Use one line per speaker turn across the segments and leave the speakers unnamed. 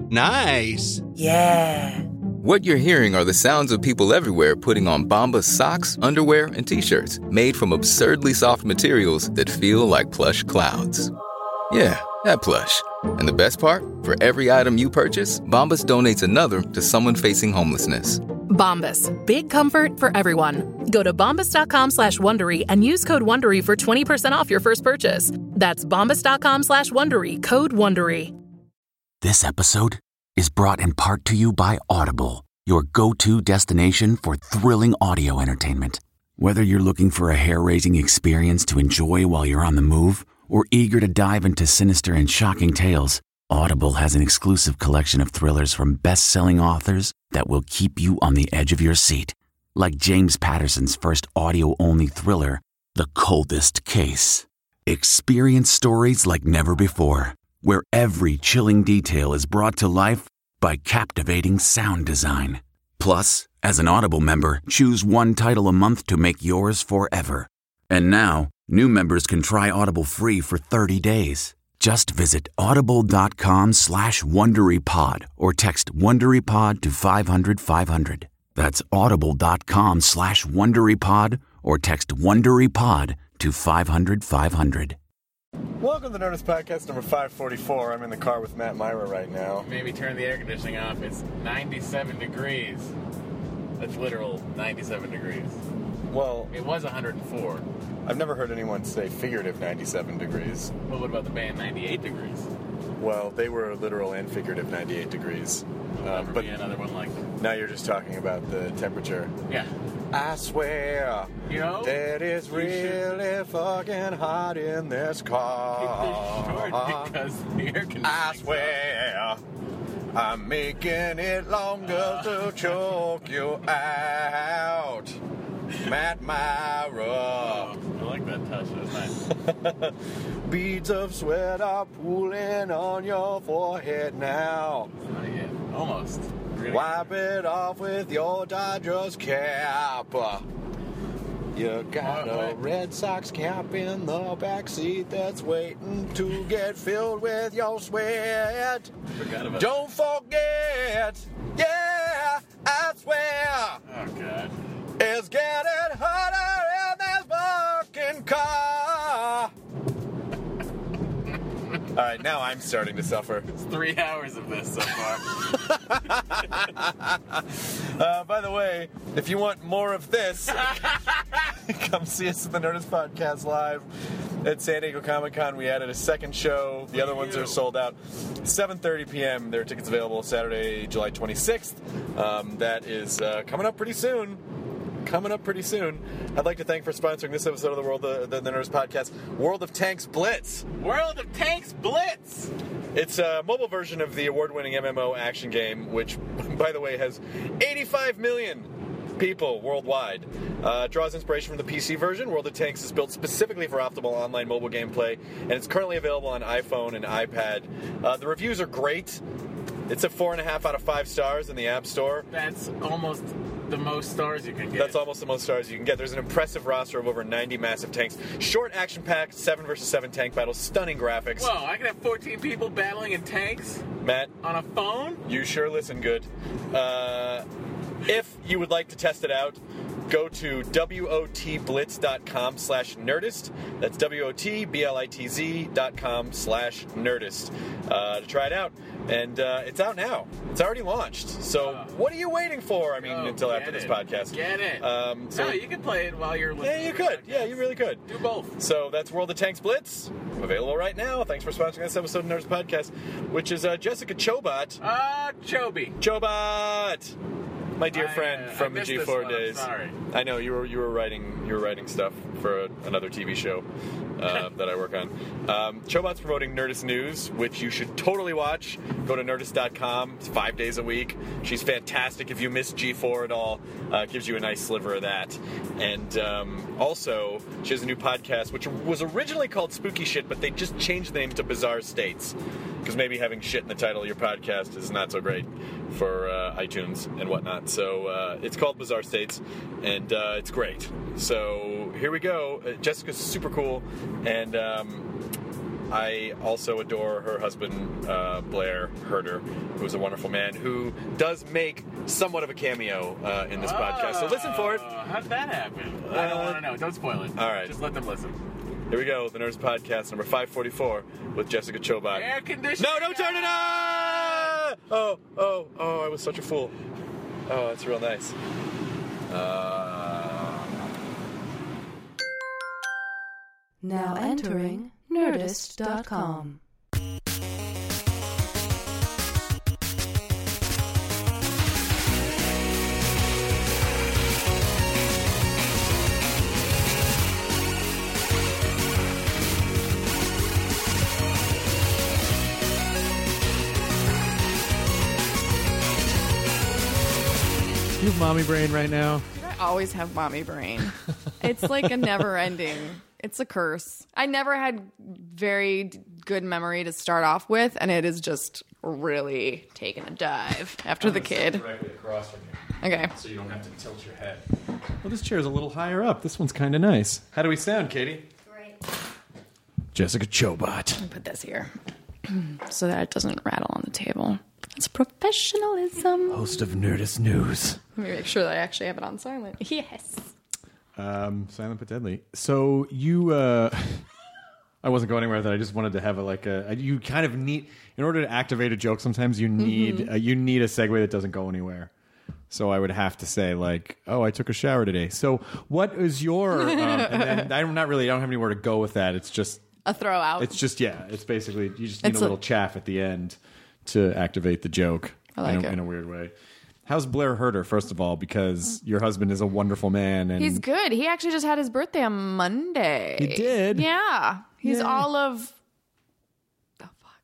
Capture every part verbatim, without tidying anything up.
Nice.
Yeah.
What you're hearing are the sounds of people everywhere putting on Bombas socks, underwear, and T-shirts made from absurdly soft materials that feel like plush clouds. Yeah, that plush. And the best part? For every item you purchase, Bombas donates another to someone facing homelessness.
Bombas. Big comfort for everyone. Go to bombas.com slash Wondery and use code Wondery for twenty percent off your first purchase. That's bombas.com slash Wondery. Code Wondery.
This episode is brought in part to you by Audible, your go-to destination for thrilling audio entertainment. Whether you're looking for a hair-raising experience to enjoy while you're on the move or eager to dive into sinister and shocking tales, Audible has an exclusive collection of thrillers from best-selling authors that will keep you on the edge of your seat. Like James Patterson's first audio-only thriller, The Coldest Case. Experience stories like never before, where every chilling detail is brought to life by captivating sound design. Plus, as an Audible member, choose one title a month to make yours forever. And now, new members can try Audible free for thirty days. Just visit audible.com slash WonderyPod or text WonderyPod to five hundred five hundred. That's audible.com slash WonderyPod or text WonderyPod to five hundred five hundred.
Welcome to the Nerdist Podcast number five forty-four. I'm in the car with Matt Myra right now.
Maybe turn the air conditioning off. It's ninety-seven degrees. That's literal ninety-seven degrees.
Well,
it was one hundred four.
I've never heard anyone say figurative ninety-seven degrees.
Well, what about the band ninety-eight degrees?
Well, they were literal and figurative ninety-eight degrees.
Um, but be another one like.
Now you're just talking about the temperature.
Yeah.
I swear,
you know,
that it's really fucking hot in this car.
Keep this short because the air conditioning.
I swear, I'm making it longer to choke you out. Matt Myra.
Oh, I like that touch. That was nice.
Beads of sweat are pooling on your forehead now.
Not yet. Almost. Really
Wipe it off with your Dodgers cap. You got
oh,
a Red Sox cap in the backseat that's waiting to get filled with your sweat.
Forgot about
Don't forget, yeah, I swear.
Oh, God.
It's getting hotter in this fucking car. All right, now I'm starting to suffer.
It's three hours of this so far.
uh, by the way, if you want more of this, come see us at the Nerdist Podcast Live at San Diego Comic-Con. We added a second show. The other ones are sold out. seven thirty p.m. There are tickets available Saturday, July twenty-sixth. Um, that is uh, coming up pretty soon. Coming up pretty soon. I'd like to thank for sponsoring this episode of the World of the, the Nerdist Podcast, World of Tanks Blitz.
World of Tanks Blitz!
It's a mobile version of the award-winning M M O action game, which, by the way, has eighty-five million people worldwide. Uh, draws inspiration from the P C version. World of Tanks is built specifically for optimal online mobile gameplay, and it's currently available on iPhone and iPad. Uh, the reviews are great. It's a four and a half out of five stars in the App Store.
That's almost the most stars you can get.
That's almost the most stars you can get. There's an impressive roster of over ninety massive tanks. Short action-packed, seven versus seven tank battles, stunning graphics.
Whoa, I can have fourteen people battling in tanks?
Matt.
On a phone?
You sure listen good. Uh, if you would like to test it out, go to wotblitz.com slash nerdist. That's W-O-T-B-L-I-T-Z dot com slash nerdist uh, to try it out. And uh, it's out now. It's already launched. So uh, what are you waiting for? I mean,
oh,
until after
it.
this podcast.
Get it.
Um, so
no, you can play it while you're listening.
Yeah, you could. Yeah, you really could.
Do both.
So that's World of Tanks Blitz. Available right now. Thanks for sponsoring this episode of Nerdist Podcast, which is uh, Jessica Chobot.
Ah, uh, Choby.
Chobot! My dear
I,
friend
uh,
from
I
the G four
one,
days.
Sorry.
I know you were you were writing you were writing stuff for a, another T V show uh, that I work on. Um, Chobot's promoting Nerdist News, which you should totally watch. Go to nerdist dot com. It's five days a week. She's fantastic. If you miss G four at all, uh, it gives you a nice sliver of that. And um, also, she has a new podcast, which was originally called Spooky Shit, but they just changed the name to Bizarre States. Because maybe having shit in the title of your podcast is not so great for uh, iTunes and whatnot. So uh, it's called Bizarre States, and uh, it's great. So here we go. Uh, Jessica's super cool, and um, I also adore her husband, uh, Blair Herder, who's a wonderful man who does make somewhat of a cameo uh, in this oh, podcast. So listen for it.
How'd that happen? Uh, I don't want to know. Don't spoil it.
All right.
Just let them listen.
Here we go. The Nerds Podcast, number five forty-four, with Jessica Chobot.
Air conditioning.
No, don't turn it on! Oh, oh, oh, I was such a fool. Oh, that's real nice. Uh...
Now entering Nerdist dot com.
You have mommy brain right now?
I always have mommy brain. It's like a never ending. It's a curse. I never had very good memory to start off with, and it is just really taking a dive after the kid.
Directly across from you.
Okay.
So you don't have to tilt your head. Well, this chair's a little higher up. This one's kind of nice. How do we sound, Katie?
Great.
Jessica Chobot.
Let me put this here so that it doesn't rattle on the table. It's professionalism.
Host of Nerdist News.
Let me make sure that I actually have it on silent. Yes.
Um, silent but deadly. So you, uh, I wasn't going anywhere with that. I just wanted to have a, like a, you kind of need, in order to activate a joke, sometimes you need, mm-hmm. uh, you need a segue that doesn't go anywhere. So I would have to say like, oh, I took a shower today. So what is your, um, and then I'm not really, I don't have anywhere to go with that. It's just
a throw out.
It's just, yeah, it's basically, you just need
it's
a little
a,
chaff at the end to activate the joke.
I like
in, a,
it.
in a weird way. How's Blair Herder, first of all, because your husband is a wonderful man. And
he's good. He actually just had his birthday on Monday.
He did?
Yeah. He's
yeah.
all of, oh fuck,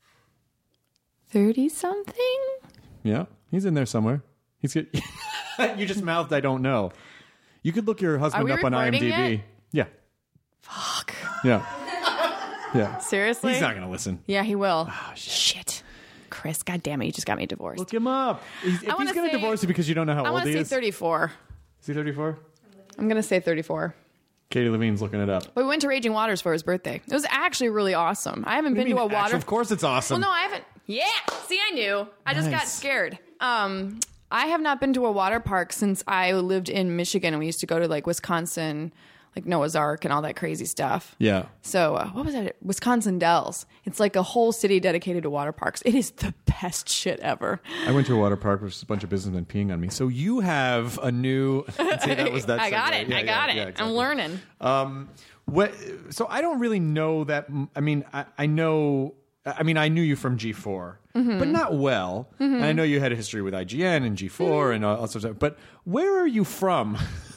thirty-something?
Yeah, he's in there somewhere. He's good. You just mouthed, I don't know. You could look your husband up on IMDb.
It?
Yeah.
Fuck.
Yeah. Yeah.
Seriously?
He's not going to listen.
Yeah, he will.
Oh, shit.
shit. Chris, God damn it, you just got me divorced.
Look him up. He's, if he's going to divorce you because you don't know how
I
old he is.
I want to say thirty-four.
Is he thirty-four?
I'm going to say thirty-four.
Katie Levine's looking it up.
But we went to Raging Waters for his birthday. It was actually really awesome. I haven't been to a water...
Actually, of course it's awesome.
Well, no, I haven't... Yeah! See, I knew. I just
nice.
got scared. Um, I have not been to a water park since I lived in Michigan, and we used to go to, like, Wisconsin... like Noah's Ark and all that crazy stuff.
Yeah.
So uh, what was that? Wisconsin Dells. It's like a whole city dedicated to water parks. It is the best shit ever.
I went to a water park with a bunch of businessmen peeing on me. So you have a new... See, that was that
I got it.
Yeah,
I got
yeah,
it.
yeah, exactly.
I'm learning.
Um, what? So I don't really know that... I mean, I, I know... I mean, I knew you from G four, mm-hmm. but not well. Mm-hmm. And I know you had a history with I G N and G four mm-hmm. and all, all sorts of... But where are you from?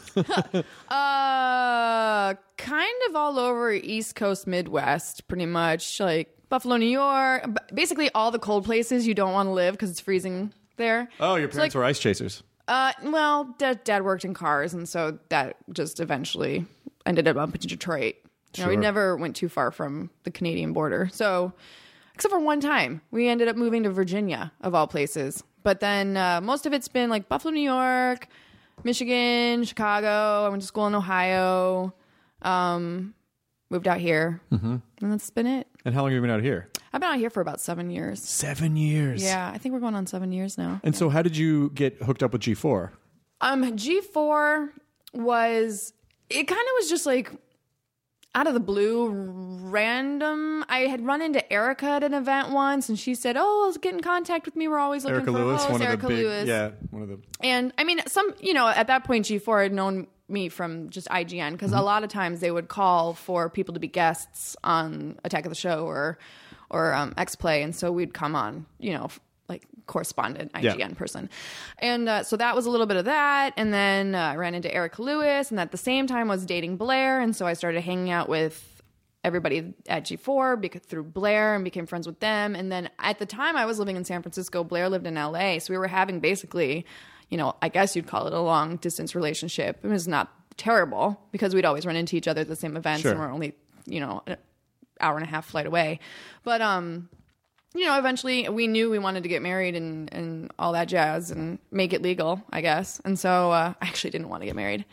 uh, kind of all over East Coast, Midwest, pretty much. Like Buffalo, New York. Basically all the cold places you don't want to live because it's freezing there.
Oh, your parents so like, were ice chasers.
Uh, well, dad, dad worked in cars, and so that just eventually ended up up in Detroit. You
sure.
know, we never went too far from the Canadian border. So, except for one time, we ended up moving to Virginia, of all places. But then uh, most of it's been like Buffalo, New York, Michigan, Chicago. I went to school in Ohio. Um, moved out here, mm-hmm. and that's been it.
And how long have you been out here?
I've been out here for about seven years.
Seven years.
Yeah, I think we're going on seven years now.
And
yeah.
so, how did you get hooked up with G four?
Um, G four was it kind of was just like out of the blue, random. I had run into Erica at an event once, and she said, "Oh, get in contact with me. We're always looking
Erica
for
Lewis,
a host."
one of
Erica
the big,
Lewis,
yeah, one of the.
And I mean, some you know at that point, G four had known me from just I G N because mm-hmm. a lot of times they would call for people to be guests on Attack of the Show or or um, X Play, and so we'd come on, you know. like correspondent I G N yeah. person. And uh, so that was a little bit of that. And then uh, I ran into Erica Lewis, and at the same time was dating Blair. And so I started hanging out with everybody at G four because, through Blair, and became friends with them. And then at the time I was living in San Francisco, Blair lived in L A. So we were having basically, you know, I guess you'd call it a long distance relationship. It was not terrible because we'd always run into each other at the same events sure. and we're only, you know, an hour and a half flight away. But, um, you know, eventually we knew we wanted to get married and, and all that jazz and make it legal, I guess. And so uh, I actually didn't want to get married.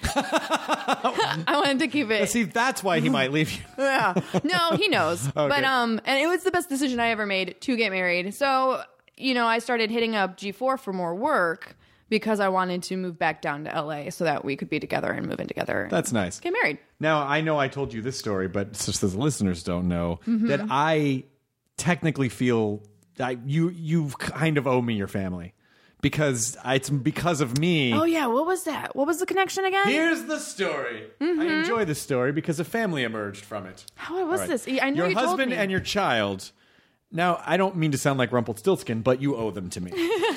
I wanted to keep it.
See, that's why he might leave you.
Yeah. No, he knows.
Okay.
But um, and it was the best decision I ever made to get married. So, you know, I started hitting up G four for more work because I wanted to move back down to L A so that we could be together and move in together.
That's nice.
Get married.
Now, I know I told you this story, but just as the listeners don't know,
Mm-hmm.
that I technically feel I, you you kind of owe me your family. Because it's because of me.
Oh, yeah. What was that? What was the connection again?
Here's the story.
Mm-hmm.
I enjoy this story because a family emerged from it.
How was
All right.
this? I know
your
you told
husband
me.
and your child. Now, I don't mean to sound like Rumpelstiltskin, but you owe them to me.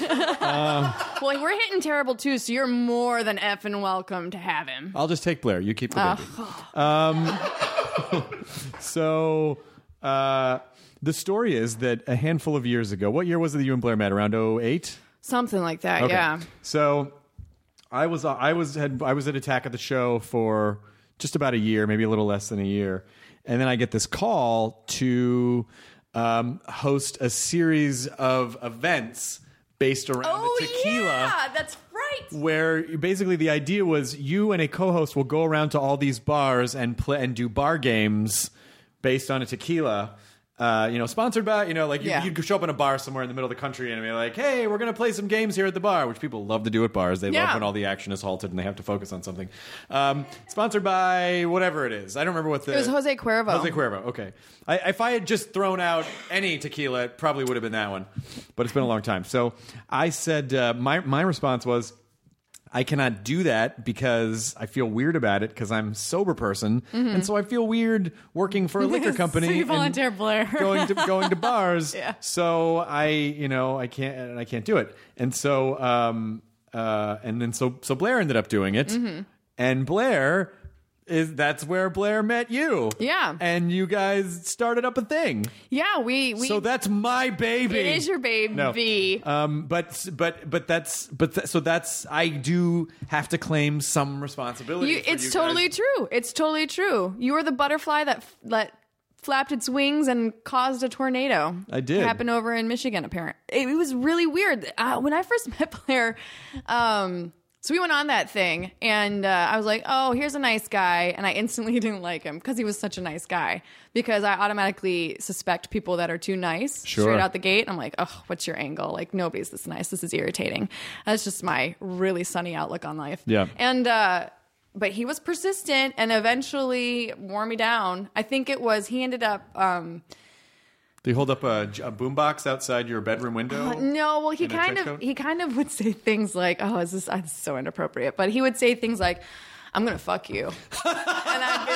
Well, we're hitting terrible, too, so you're more than effing welcome to have him.
I'll just take Blair. You keep the baby. Um, so, uh, the story is that a handful of years ago, what year was it that you and Blair met? Around oh eight?
Something like that,
Okay.
yeah.
So, I was I was had I was at Attack at the Show for just about a year, maybe a little less than a year, and then I get this call to um, host a series of events based around
Oh,
the tequila.
yeah, that's right.
Where basically the idea was you and a co-host will go around to all these bars and play and do bar games based on a tequila. Uh, you know, sponsored by, you know, like you,
Yeah.
you'd show up in a bar somewhere in the middle of the country and be like, hey, we're going to play some games here at the bar, which people love to do at bars. They
Yeah.
love when all the action is halted and they have to focus on something. Um, sponsored by whatever it is. I don't remember what the...
It was Jose Cuervo.
Jose Cuervo, okay. I, if I had just thrown out any tequila, it probably would have been that one. But it's been a long time. So I said, uh, my, my response was, I cannot do that because I feel weird about it because I'm a sober person.
Mm-hmm.
And so I feel weird working for a liquor company.
So you
and
volunteer, Blair.
going to going to bars.
Yeah.
So I, you know, I can't I can't do it. And so um uh and then so so Blair ended up doing it.
Mm-hmm.
And Blair is that's where Blair met you.
Yeah.
And you guys started up a thing.
Yeah, we... we
So that's my baby.
It is your baby.
No. Um, but but but that's but th- so that's I do have to claim some responsibility.
You,
for
it's
you
totally
guys.
true. It's totally true. You were the butterfly that f- that flapped its wings and caused a tornado.
I did.
It happened over in Michigan, apparently. It, it was really weird. Uh, when I first met Blair, um, so we went on that thing, and uh, I was like, oh, here's a nice guy. And I instantly didn't like him because he was such a nice guy. Because I automatically suspect people that are too nice
Sure.
straight out the gate. I'm like, oh, what's your angle? Like, nobody's this nice. This is irritating. That's just my really sunny outlook on life.
Yeah.
And, uh, but he was persistent and eventually wore me down. I think it was, he ended up, um,
Do you hold up a, a boombox outside your bedroom window?
no, well, he
In a
kind
trench
of,
coat?
he kind of would say things like, oh, is this, uh, this is so inappropriate. But he would say things like, I'm going to fuck you. And I'd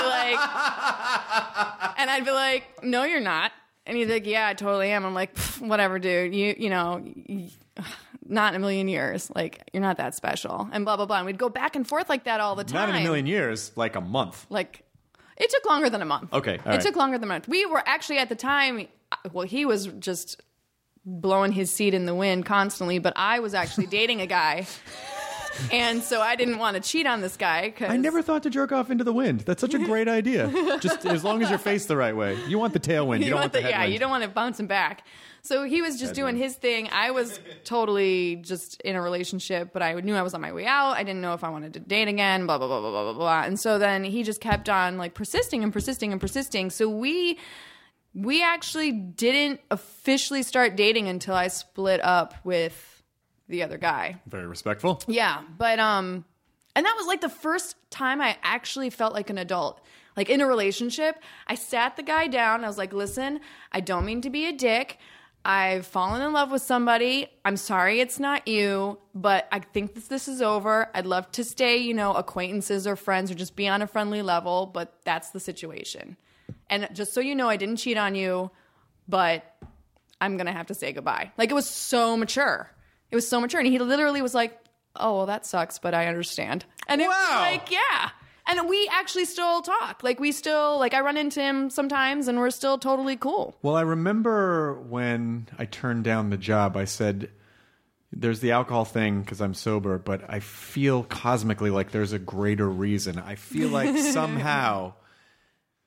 be like, and I'd be like, no, you're not. And he's like, yeah, I totally am. I'm like, whatever, dude. You, you know, you, not in a million years. Like, you're not that special. And blah, blah, blah. And we'd go back and forth like that all the time.
Not in a million years, like a month.
Like, it took longer than a month.
Okay, all
it
right.
took longer than a month. We were actually at the time, well, he was just blowing his seed in the wind constantly, but I was actually dating a guy. And so I didn't want to cheat on this guy. Cause
I never thought to jerk off into the wind. That's such a great idea. Just as long as you're faced the right way. You want the tailwind. You,
You
don't
want
want the,
the, yeah,
headwind.
you don't want it bouncing back. So he was just doing his thing. I was totally just in a relationship, but I knew I was on my way out. I didn't know if I wanted to date again, blah, blah, blah, blah, blah, blah, blah. And so then he just kept on like persisting and persisting and persisting. So we we actually didn't officially start dating until I split up with the other guy.
Very respectful.
Yeah, but um and that was like the first time I actually felt like an adult. Like in a relationship, I sat the guy down. I was like, "Listen, I don't mean to be a dick. I've fallen in love with somebody. I'm sorry it's not you, but I think this this is over. I'd love to stay, you know, acquaintances or friends or just be on a friendly level, but that's the situation. And just so you know, I didn't cheat on you, but I'm going to have to say goodbye." Like it was so mature. It was so mature. And he literally was like, "Oh, well, that sucks, but I understand." And it
Wow.
was like, yeah. And we actually still talk. Like, we still, like, I run into him sometimes and we're still totally cool.
Well, I remember when I turned down the job, I said, there's the alcohol thing because I'm sober, but I feel cosmically like there's a greater reason. I feel like somehow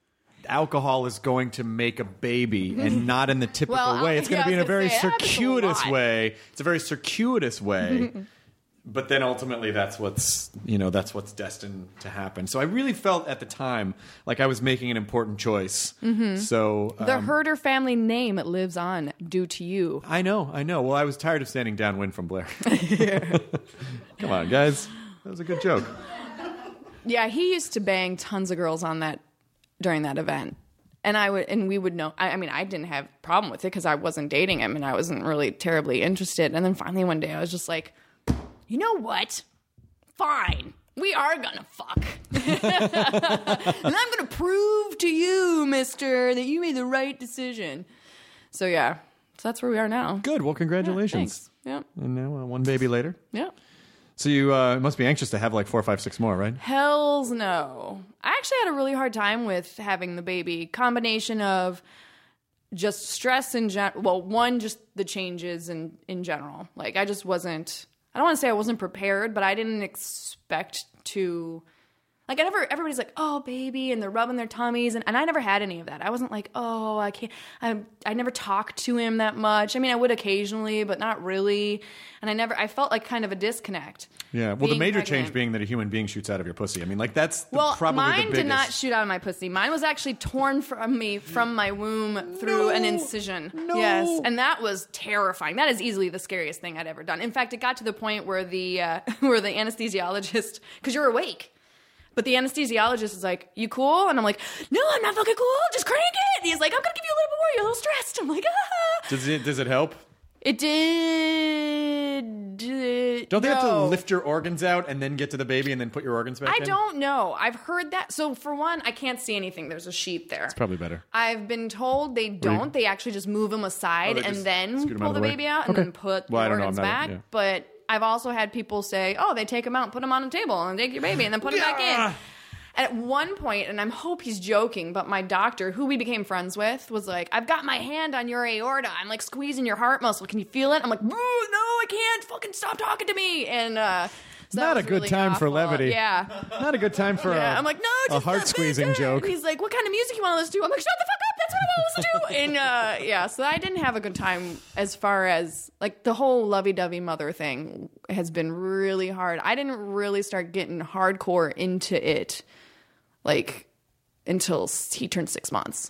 alcohol is going to make a baby, and not in the typical
Well,
way. It's going
yeah,
to be
I
in a
was
very
gonna say, that happens a
circuitous
lot.
way. It's a very circuitous way. But then ultimately, that's what's you know that's what's destined to happen. So I really felt at the time like I was making an important choice. Mm-hmm. So um,
The Herder family name lives on due to you.
I know, I know. Well, I was tired of standing downwind from Blair. Come on, guys, that was a good joke.
Yeah, he used to bang tons of girls on that during that event. And I would, and we would know. I, I mean, I didn't have a problem with it because I wasn't dating him and I wasn't really terribly interested. And then finally one day I was just like, you know what? Fine. We are gonna fuck. And I'm gonna prove to you, mister, that you made the right decision. So yeah, so that's where we are now.
Good. Well, congratulations.
Yeah, thanks.
And now uh, one baby later.
Yeah. Yeah.
So you uh, must be anxious to have like four, five, six more, right?
Hells no. I actually had a really hard time with having the baby. Combination of just stress in general. Well, one, just the changes in, in general. Like, I just wasn't, I don't want to say I wasn't prepared, but I didn't expect to, like, I never, everybody's like, oh, baby, and they're rubbing their tummies, and, and I never had any of that. I wasn't like, oh, I can't, I I never talked to him that much. I mean, I would occasionally, but not really. And I never, I felt like kind of a disconnect.
Yeah, well, the
being
major
pregnant.
change being that a human being shoots out of your pussy. I mean, like, that's the,
Well,
probably the
mine
biggest.
did not shoot out of my pussy. Mine was actually torn from me from my womb through an incision.
No.
Yes, and that was terrifying. That is easily the scariest thing I'd ever done. In fact, it got to the point where the uh, where the anesthesiologist, because you're awake, but the anesthesiologist is like, "You cool?" And I'm like, "No, I'm not fucking cool. Just crank it." And he's like, "I'm gonna give you a little bit more. You're a little stressed." I'm like, "Ah."
Does it, does it help?
It did.
Don't they have to
no.
lift your organs out and then get to the baby and then put your organs back
I
in?
don't know. I've heard that. So for one, I can't see anything. There's a sheet there.
It's probably better.
I've been told they don't. They actually just move them aside
Oh, they
and
just
then
scoot 'em out
pull
of
the
the way?
baby out
Okay.
and then put
Well, I
the
don't know.
organs
I'm not-
back.
yeah.
But I've also had people say, oh, they take them out, put them on a table, and take your baby, and then put it back in. And at one point, and I hope he's joking, but my doctor, who we became friends with, was like, I've got my hand on your aorta. I'm like squeezing your heart muscle. Can you feel it? I'm like, no, I can't. Fucking stop talking to me. And uh, so that
Not a
was
good
really
time for
awful.
levity.
Yeah.
Not a good time for
Yeah,
a,
I'm like, no,
a
just
heart squeezing
and
joke.
he's like, what kind of music you want to listen to? I'm like, shut the fuck up. That's what I want to listen to. And uh, yeah, so I didn't have a good time as far as like the whole lovey-dovey mother thing has been really hard. I didn't really start getting hardcore into it like until he turned six months.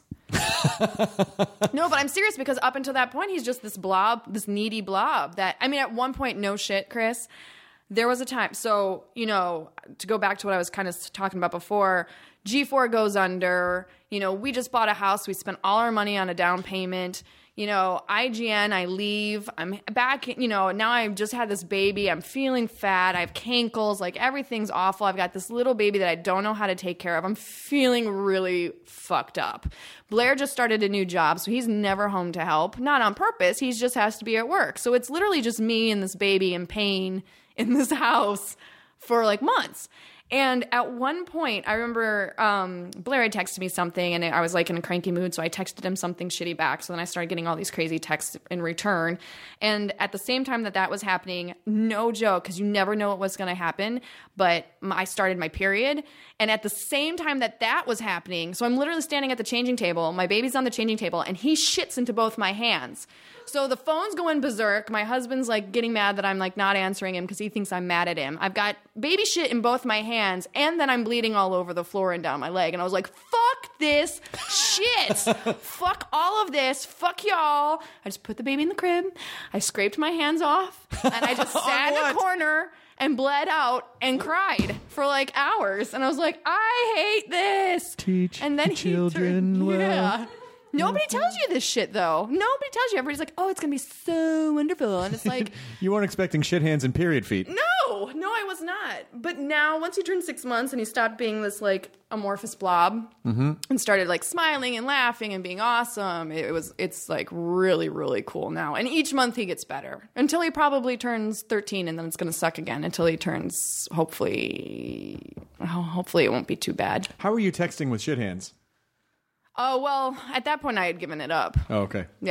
No, but I'm serious because up until that point, he's just this blob, this needy blob that, I mean, at one point, no shit, Chris, there was a time. So, you know, to go back to what I was kind of talking about before, G four goes under, you know, we just bought a house. We spent all our money on a down payment. You know, I G N, I leave. I'm back, you know, now I've just had this baby. I'm feeling fat. I have cankles. Like, everything's awful. I've got this little baby that I don't know how to take care of. I'm feeling really fucked up. Blair just started a new job, so he's never home to help. Not on purpose. He just has to be at work. So it's literally just me and this baby in pain in this house for, like, months. And at one point, I remember um, Blair had texted me something, and I was like in a cranky mood, so I texted him something shitty back. So then I started getting all these crazy texts in return. And at the same time that that was happening, no joke, because you never know what was going to happen, but I started my period. And at the same time that that was happening, so I'm literally standing at the changing table, my baby's on the changing table, and he shits into both my hands. So the phone's going berserk. My husband's like getting mad that I'm like not answering him because he thinks I'm mad at him. I've got baby shit in both my hands, and then I'm bleeding all over the floor and down my leg. And I was like, fuck this shit. Fuck all of this. Fuck y'all. I just put the baby in the crib. I scraped my hands off, and I just sat in a corner and bled out and cried for like hours. And I was like, I hate this.
Teach
and then
the
he
children
turned,
well.
Yeah. Nobody tells you this shit, though. Nobody tells you. Everybody's like, oh, it's going to be so wonderful. And it's like,
You weren't expecting shit hands and period feet.
no, no, I was not. But now, once he turned six months and he stopped being this, like, amorphous blob and started, like, smiling and laughing and being awesome, it was, it's, like, really, really cool now. And each month he gets better until he probably turns thirteen, and then it's going to suck again until he turns, hopefully, oh, hopefully it won't be too bad.
How were you texting with shit hands?
Oh, well, at that point I had given it up.
Oh, okay.
Yeah,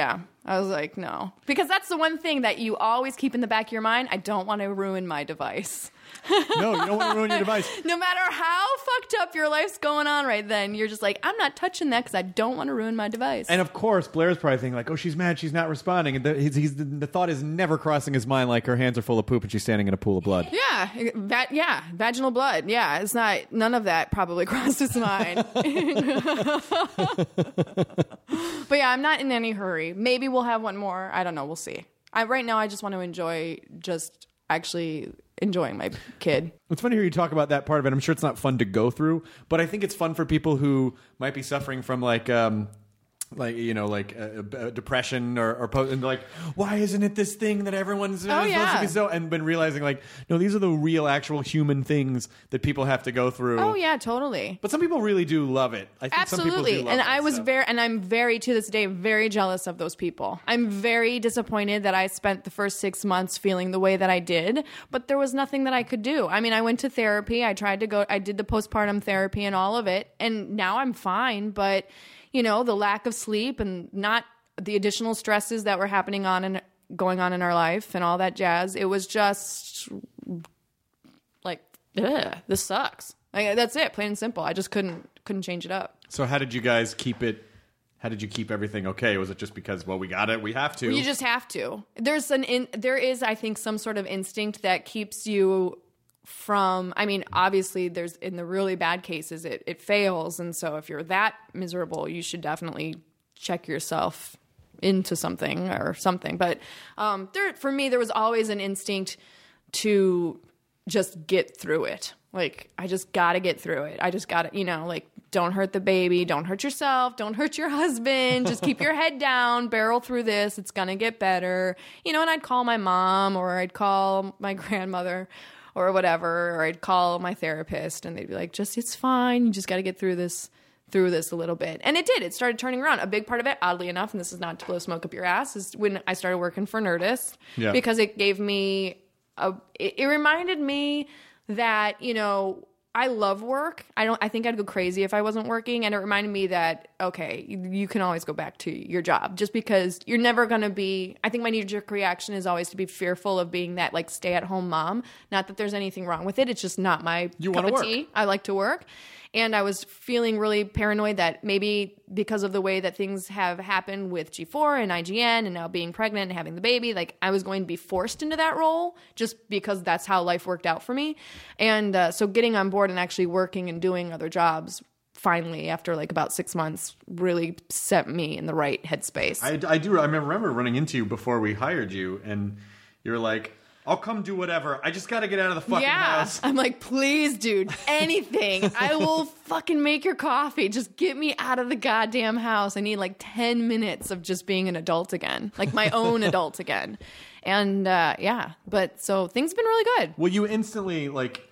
I was like, no. Because that's the one thing that you always keep in the back of your mind. I don't want to ruin my device.
No, you don't want to ruin your device.
No matter how fucked up your life's going on right then, you're just like, I'm not touching that because I don't want to ruin my device.
And of course, Blair's probably thinking like, oh, she's mad, she's not responding. And the, he's, he's, the thought is never crossing his mind like her hands are full of poop and she's standing in a pool of blood.
Yeah, va- yeah, vaginal blood. Yeah, it's not, none of that probably crossed his mind. But yeah, I'm not in any hurry. Maybe we'll have one more. I don't know. We'll see. I, right now, I just want to enjoy just actually enjoying my kid.
It's funny to hear you talk about that part of it. I'm sure it's not fun to go through, but I think it's fun for people who might be suffering from like, um, like you know, like uh, uh, depression or, or po- and like, why isn't it this thing that everyone's
Oh,
supposed
yeah.
to be so? And been realizing like, no, these are the real, actual human things that people have to go through.
Oh yeah, totally.
But some people really do love it. I think
Absolutely.
some people do love
and
it,
I was
so.
very, and I'm very to this day very jealous of those people. I'm very disappointed that I spent the first six months feeling the way that I did, but there was nothing that I could do. I mean, I went to therapy. I tried to go. I did the postpartum therapy and all of it, and now I'm fine. But you know, the lack of sleep and not the additional stresses that were happening on and going on in our life and all that jazz. It was just like, ugh, this sucks. Like, that's it, plain and simple. I just couldn't couldn't change it up.
So how did you guys keep it? How did you keep everything okay? Was it just because, well, we got it, we have to?
You just have to. There's an in, there is, I think, some sort of instinct that keeps you from, I mean, obviously there's, in the really bad cases, it, it fails. And so if you're that miserable, you should definitely check yourself into something or something. But um, there, for me, there was always an instinct to just get through it. Like, I just got to get through it. I just got to, you know, like, don't hurt the baby. Don't hurt yourself. Don't hurt your husband. Just keep your head down. Barrel through this. It's going to get better. You know, and I'd call my mom or I'd call my grandmother or whatever, or I'd call my therapist and they'd be like, just, it's fine. You just got to get through this, through this a little bit. And it did. It started turning around. A big part of it, oddly enough, and this is not to blow smoke up your ass, is when I started working for Nerdist.
Yeah.
Because it gave me, a, it, it reminded me that, you know, I love work. I don't. I think I'd go crazy if I wasn't working. And it reminded me that, okay, you, you can always go back to your job just because you're never going to be, I think my knee-jerk reaction is always to be fearful of being that like stay-at-home mom. Not that there's anything wrong with it. It's just not my
You
cup
wanna
of
work.
tea. I like to work. And I was feeling really paranoid that maybe because of the way that things have happened with G four and I G N and now being pregnant and having the baby, like I was going to be forced into that role just because that's how life worked out for me. And uh, so getting on board and actually working and doing other jobs finally after like about six months really set me in the right headspace.
I, I do. I remember running into you before we hired you, and you're like, I'll come do whatever. I just got to get out of the fucking
yeah.
house.
I'm like, please, dude, anything. I will fucking make your coffee. Just get me out of the goddamn house. I need like ten minutes of just being an adult again, like my own adult again. And uh, yeah, but so things have been really good.
Well, you instantly, like,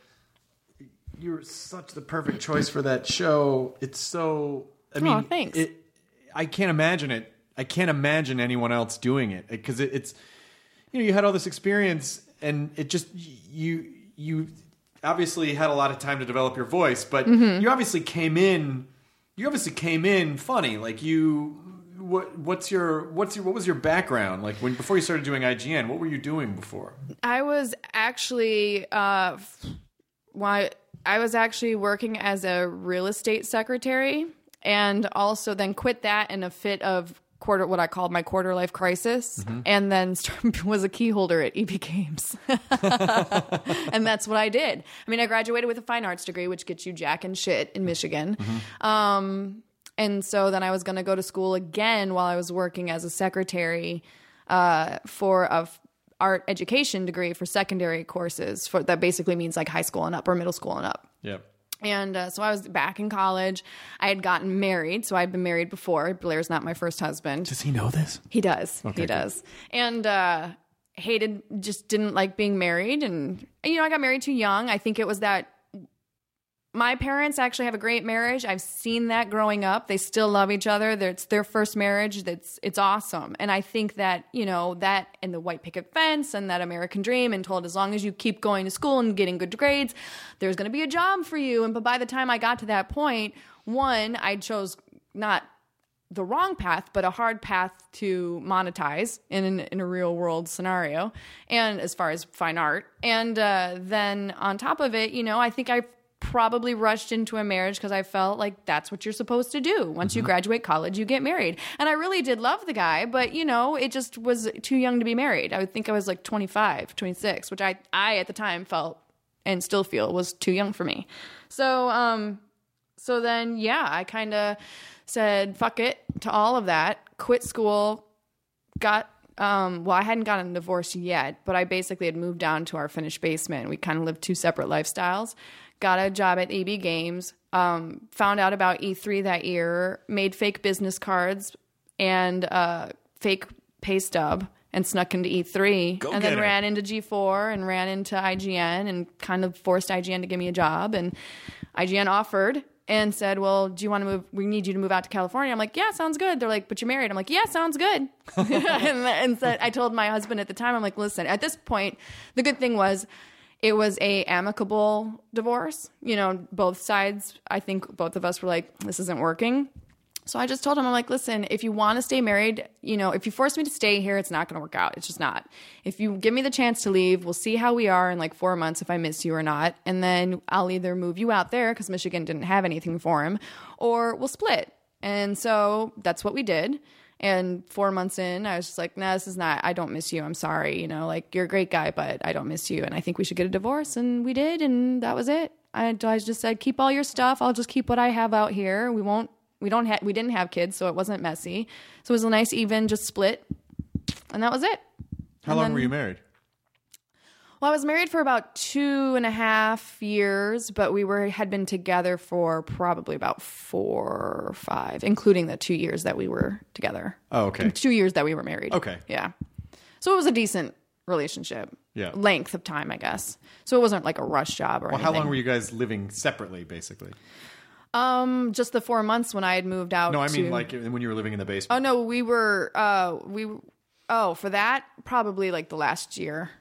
you're such the perfect choice for that show. It's so, I mean,
Aw, thanks.
It, I can't imagine it. I can't imagine anyone else doing it because it, it's, you know, you had all this experience and it just, you, you obviously had a lot of time to develop your voice, but
Mm-hmm.
you obviously came in, you obviously came in funny. Like you, what, what's your, what's your, what was your background? Like when, before you started doing I G N, what were you doing before?
I was actually, uh, why I was actually working as a real estate secretary and also then quit that in a fit of quarter, what I called my quarter life crisis,
Mm-hmm.
and then was a key holder at E B Games. And that's what I did. I mean, I graduated with a fine arts degree, which gets you jack and shit in Michigan.
Mm-hmm.
Um, and so then I was going to go to school again while I was working as a secretary uh, for a f- art education degree for secondary courses. For that basically means like high school and up or middle school and up.
Yep.
And uh, so I was back in college. I had gotten married. So I'd been married before. Blair's not my first husband.
Does he know this?
He does.
Okay,
he
good.
does. And uh, hated, just didn't like being married. And, you know, I got married too young. I think it was that my parents actually have a great marriage. I've seen that growing up. They still love each other. They're- It's their first marriage. That's it's awesome. And I think that, you know, that and the white picket fence and that American dream and told as long as you keep going to school and getting good grades, there's going to be a job for you. And but by the time I got to that point, one, I chose not the wrong path, but a hard path to monetize in an, in a real world scenario, and as far as fine art. And uh, then on top of it, you know, I think I probably rushed into a marriage because I felt like that's what you're supposed to do. Once mm-hmm. you graduate college, you get married. And I really did love the guy, but, you know, it just was too young to be married. I would think I was like twenty-five, twenty-six, which I, I at the time felt and still feel was too young for me. So, um, so then, yeah, I kind of said, fuck it to all of that, quit school, got, um, well, I hadn't gotten a divorce yet, but I basically had moved down to our finished basement. We kind of lived two separate lifestyles, got a job at A B Games, um, found out about E three that year, made fake business cards and uh, fake pay stub and snuck into E three,
Go
and
get
then
her.
ran into G four and ran into I G N and kind of forced I G N to give me a job, and I G N offered and said, well, do you want to move? We need you to move out to California. I'm like, yeah, sounds good. They're like, but you're married. I'm like, yeah, sounds good. and and so I told my husband at the time, I'm like, listen, at this point, the good thing was it was a amicable divorce. You know, both sides, I think both of us were like, this isn't working. So I just told him, I'm like, listen, if you want to stay married, you know, if you force me to stay here, it's not going to work out. It's just not. If you give me the chance to leave, we'll see how we are in like four months if I miss you or not. And then I'll either move you out there because Michigan didn't have anything for him, or we'll split. And so that's what we did. And four months in, I was just like, nah, this is not, I don't miss you. I'm sorry. You know, like, you're a great guy, but I don't miss you. And I think we should get a divorce. And we did. And that was it. I, I just said, keep all your stuff. I'll just keep what I have out here. We won't. We don't have, we didn't have kids, so it wasn't messy. So it was a nice, even, just split, and that was it.
How
And
long
then-
were you married?
Well, I was married for about two and a half years, but we were had been together for probably about four or five, including the two years that we were together.
Oh, okay.
Two years that we were married.
Okay.
Yeah. So it was a decent relationship.
Yeah.
Length of time, I guess. So it wasn't like a rush job or
Well,
anything.
how long were you guys living separately, basically?
Um, just the four months when I had moved out.
No, I mean
to-
like when you were living in the
Oh
basement.
no, we were uh we oh for that probably like the last year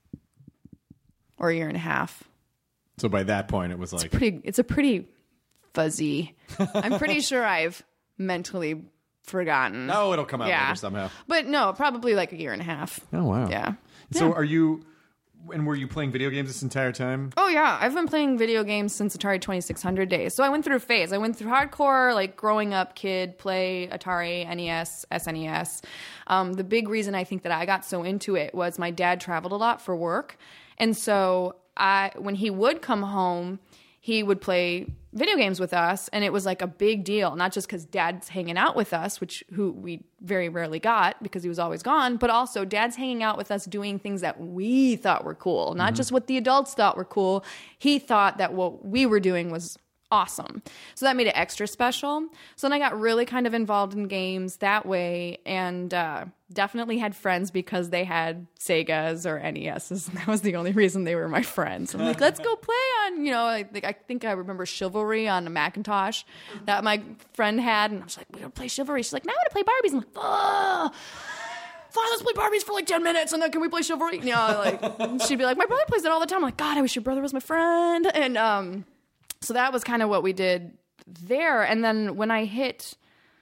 or a year and a half.
So by that point, it was like
Pretty, it's a pretty fuzzy. I'm pretty sure I've mentally forgotten.
no, it'll come out
Yeah.
later somehow.
But no, probably like a year and a half.
Oh wow.
Yeah.
So
Yeah.
are you? And were you playing video games this entire time?
Oh yeah, I've been playing video games since Atari twenty-six hundred days. So I went through a phase. I went through hardcore, like growing up kid, play Atari, N E S, S N E S. Um, the big reason I think that I got so into it was my dad traveled a lot for work. And so I, when he would come home, he would play video games with us, and it was like a big deal, not just because dad's hanging out with us, which who we very rarely got because he was always gone, but also dad's hanging out with us doing things that we thought were cool, not just what the adults thought were cool. He thought that what we were doing was awesome. So that made it extra special. So then I got really kind of involved in games that way, and uh, definitely had friends because they had Segas or N E S's, and that was the only reason they were my friends. I'm like, let's go play on, you know, I think I think I remember Chivalry on a Macintosh that my friend had, and I was like, we're gonna play Chivalry. She's like, now I want to play Barbies. I'm like, oh. Fine, let's play Barbies for like ten minutes, and then can we play Chivalry? You know, like, she'd be like, my brother plays it all the time. I'm like, God, I wish your brother was my friend. And um, so that was kind of what we did there. And then when I hit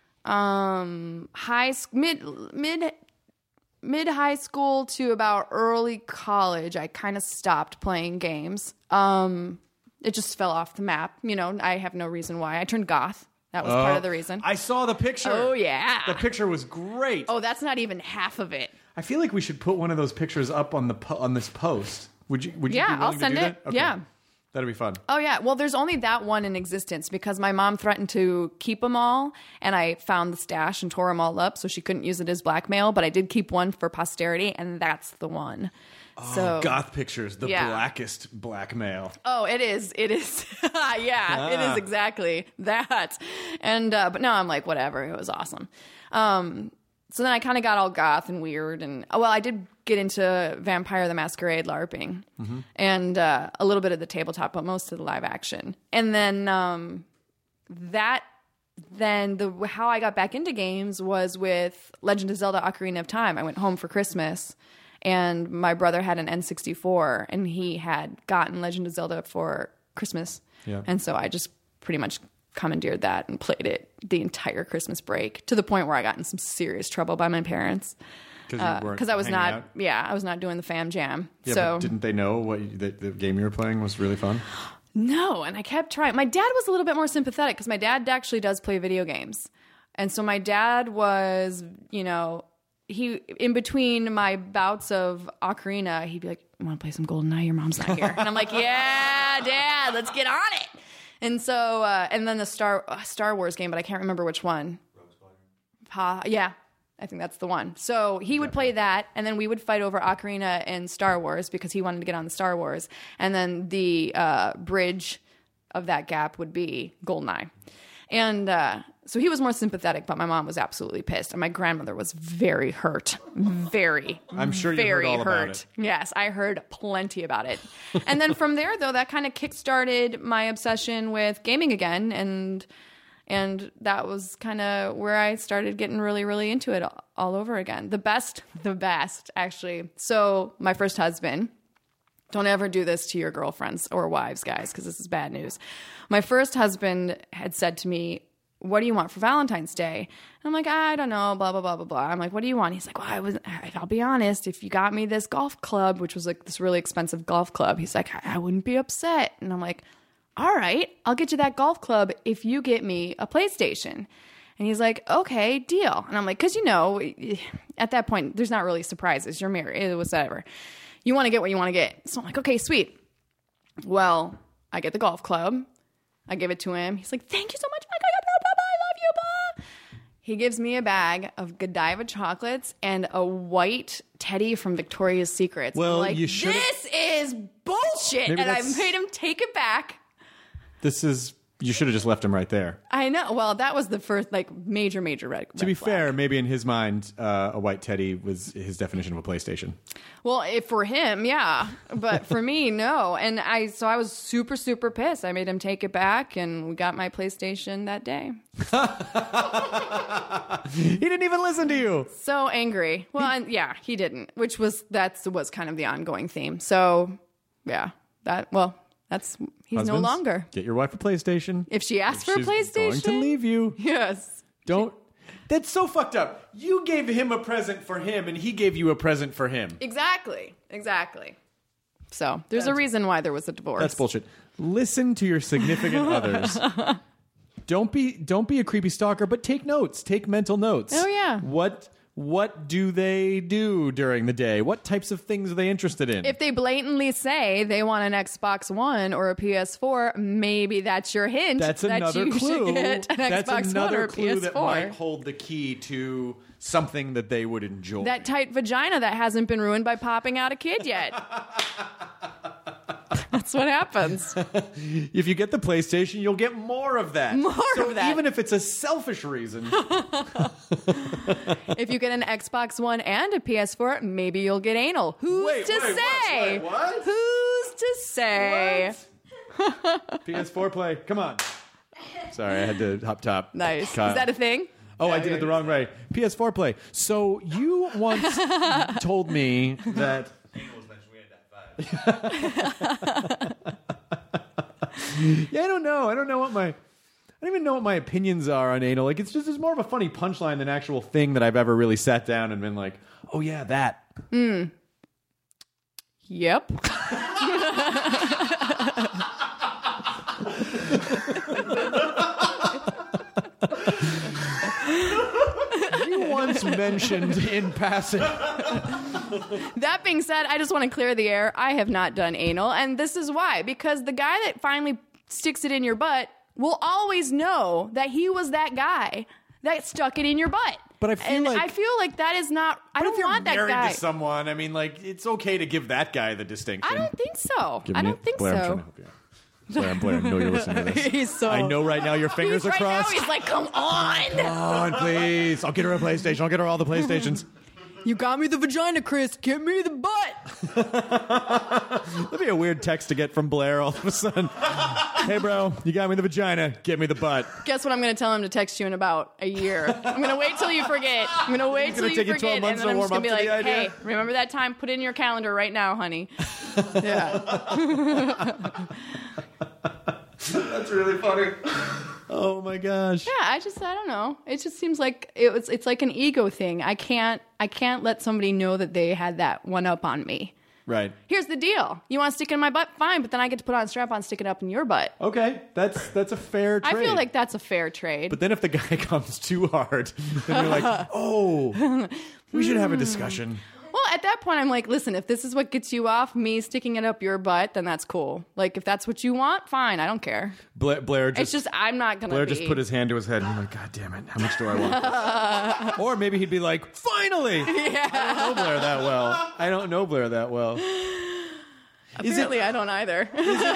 um, high sc- mid mid mid high school to about early college, I kind of stopped playing games. Um, it just fell off the map. You know, I have no reason why. I turned goth. That was part of the reason.
I saw the picture.
Oh, yeah.
The picture was great.
Oh, that's not even half of it.
I feel like we should put one of those pictures up on the po- on this post. Would you? Would you?
Yeah,
be
I'll
willing to
send
do
it.
that?
Yeah.
That'd be fun.
Oh, yeah. Well, there's only that one in existence because my mom threatened to keep them all, and I found the stash and tore them all up, so she couldn't use it as blackmail, but I did keep one for posterity, and that's the one.
Oh,
So,
goth pictures, the
yeah.
blackest blackmail.
oh, it is. It is. yeah, it is exactly that. And, uh, but no, I'm like, whatever. It was awesome. Um, so then I kind of got all goth and weird, and, oh, well, I did get into Vampire the Masquerade LARPing
Mm-hmm.
and uh, a little bit of the tabletop, but most of the live action. And then um, that, then the how I got back into games was with Legend of Zelda: Ocarina of Time. I went home for Christmas, and my brother had an N sixty-four, and he had gotten Legend of Zelda for Christmas.
Yeah.
And so I just pretty much commandeered that and played it the entire Christmas break to the point where I got in some serious trouble by my parents. Because uh, I was not,
out?
yeah, I was not doing the fam jam.
Yeah,
so
but didn't they know what you, the, the game you were playing was really fun?
No, and I kept trying. My dad was a little bit more sympathetic because my dad actually does play video games. And so my dad was, you know, he in between my bouts of Ocarina, he'd be like, "You want to play some GoldenEye? Your mom's not here." And I'm like, "Yeah, Dad, let's get on it." And so, uh, and then the Star uh, Star Wars game, but I can't remember which one. Rogue Squadron. Pa, yeah. I think that's the one. So he would play that, and then we would fight over Ocarina and Star Wars because he wanted to get on the Star Wars. And then the uh, bridge of that gap would be GoldenEye. And uh, so he was more sympathetic, but my mom was absolutely pissed. And my grandmother was very hurt. Very,
I'm sure you
very
heard all
hurt.
about it.
Yes, I heard plenty about it. And then from there, though, that kind of kickstarted my obsession with gaming again, and... And that was kind of where I started getting really, really into it all, all over again. The best, the best, actually. So my first husband, don't ever do this to your girlfriends or wives, guys, because this is bad news. My first husband had said to me, "What do you want for Valentine's Day?" And I'm like, "I don't know, blah, blah, blah, blah, blah." I'm like, "What do you want?" He's like, "Well, I was, I'll be honest, if you got me this golf club," which was like this really expensive golf club, he's like, I, I wouldn't be upset. And I'm like, "All right, I'll get you that golf club if you get me a PlayStation." And he's like, "Okay, deal." And I'm like, because, you know, at that point, there's not really surprises. You're married. It was whatever. You want to get what you want to get. So I'm like, okay, sweet. Well, I get the golf club. I give it to him. He's like, "Thank you so much. I love you, blah." He gives me a bag of Godiva chocolates and a white teddy from Victoria's Secrets.
Well,
I'm like,
you should.
This is bullshit.
Maybe
and I
that's-
made him take it back.
This is... You should have just left him right there.
I know. Well, that was the first, like, major, major red, red
To be
flag.
fair, maybe in his mind, uh, a white teddy was his definition of a PlayStation.
Well, if for him, yeah. But for me, no. And I, so I was super, super pissed. I made him take it back, and we got my PlayStation that day.
He didn't even listen to you.
So angry. Well, and yeah, he didn't, which was, that's, was kind of the ongoing theme. So, yeah, that, well... That's he's
Husbands,
no longer.
Get your wife a PlayStation.
If she asks
If
for a
she's
PlayStation,
going to leave you.
Yes.
Don't. That's so fucked up. You gave him a present for him, and he gave you a present for him.
Exactly. Exactly. So there's
That's,
a reason why there was a divorce.
That's bullshit. Listen to your significant others. Don't be don't be a creepy stalker, but take notes. Take mental notes.
Oh yeah.
What what do they do during the day? What types of things are they interested in?
If they blatantly say they want an Xbox One or a P S four, maybe that's your hint.
That's
that
another
you
clue.
Should get an
That's
Xbox
another
One or a
clue
P S
that
four.
might hold the key to something that they would enjoy.
That tight vagina that hasn't been ruined by popping out a kid yet. That's what happens.
If you get the PlayStation, you'll get more of that.
More
so
of that.
even if it's a selfish reason.
If you get an Xbox One and a P S four, maybe you'll get anal. Who's
Wait,
to
wait,
say?
what? What?
Who's to say?
What? P S four play. Come on. Sorry, I had to hop top.
Nice.
Kyle.
Is that a thing?
Oh, I did it the wrong way. P S four play. So you once told me that... Yeah, I don't know. I don't know what my... I don't even know what my opinions are on anal. Like, it's just it's more of a funny punchline than actual thing that I've ever really sat down and been like, oh, yeah, that.
Mm. Yep.
You once mentioned in passing...
That being said, I just want to clear the air. I have not done anal, and this is why. Because the guy that finally sticks it in your butt will always know that he was that guy that stuck it in your butt.
But I feel
and
like...
I feel like that is not... I
But
don't
if you're
want that
married
guy.
to someone, I mean, like, it's okay to give that guy the distinction.
I don't think so.
Give
I
me
don't
it.
think
Blair, I'm
so.
trying to help you out. Blair, I'm Blair, I know you're listening to this.
He's so...
I know right now your fingers
he's
are
right
crossed.
Now he's like, come on.
Come on, please. I'll get her a PlayStation. I'll get her all the PlayStations.
You got me the vagina, Chris. Get me the butt.
That'd be a weird text to get from Blair all of a sudden. Hey, bro, you got me the vagina. Get me the butt.
Guess what I'm going to tell him to text you in about a year. I'm going to wait till you forget. I'm going to wait till
gonna
you
take you
forget.
twelve months
and then
to
I'm just
warm
going to
up
be
to
like,
the
hey,
idea?
remember that time? Put it in your calendar right now, honey. Yeah.
That's really funny. Oh my gosh.
Yeah, I just I don't know. It just seems like it was. It's like an ego thing. I can't I can't let somebody know that they had that one up on me.
Right.
Here's the deal. You want to stick it in my butt? Fine, but then I get to put on a strap on, stick it up in your butt.
Okay, that's that's a fair trade.
I feel like that's a fair trade.
But then if the guy comes too hard, then you're like, oh, we should have a discussion.
Well, at that point, I'm like, listen, if this is what gets you off, me sticking it up your butt, then that's cool. Like, if that's what you want, fine. I don't care.
Blair, Blair just,
it's just, I'm not going to
Blair
be.
just put his hand to his head and I'm like, God damn it, how much do I want this? Or maybe he'd be like, finally! Yeah. I don't know Blair that well. I don't know Blair that well.
Apparently, it, I don't either.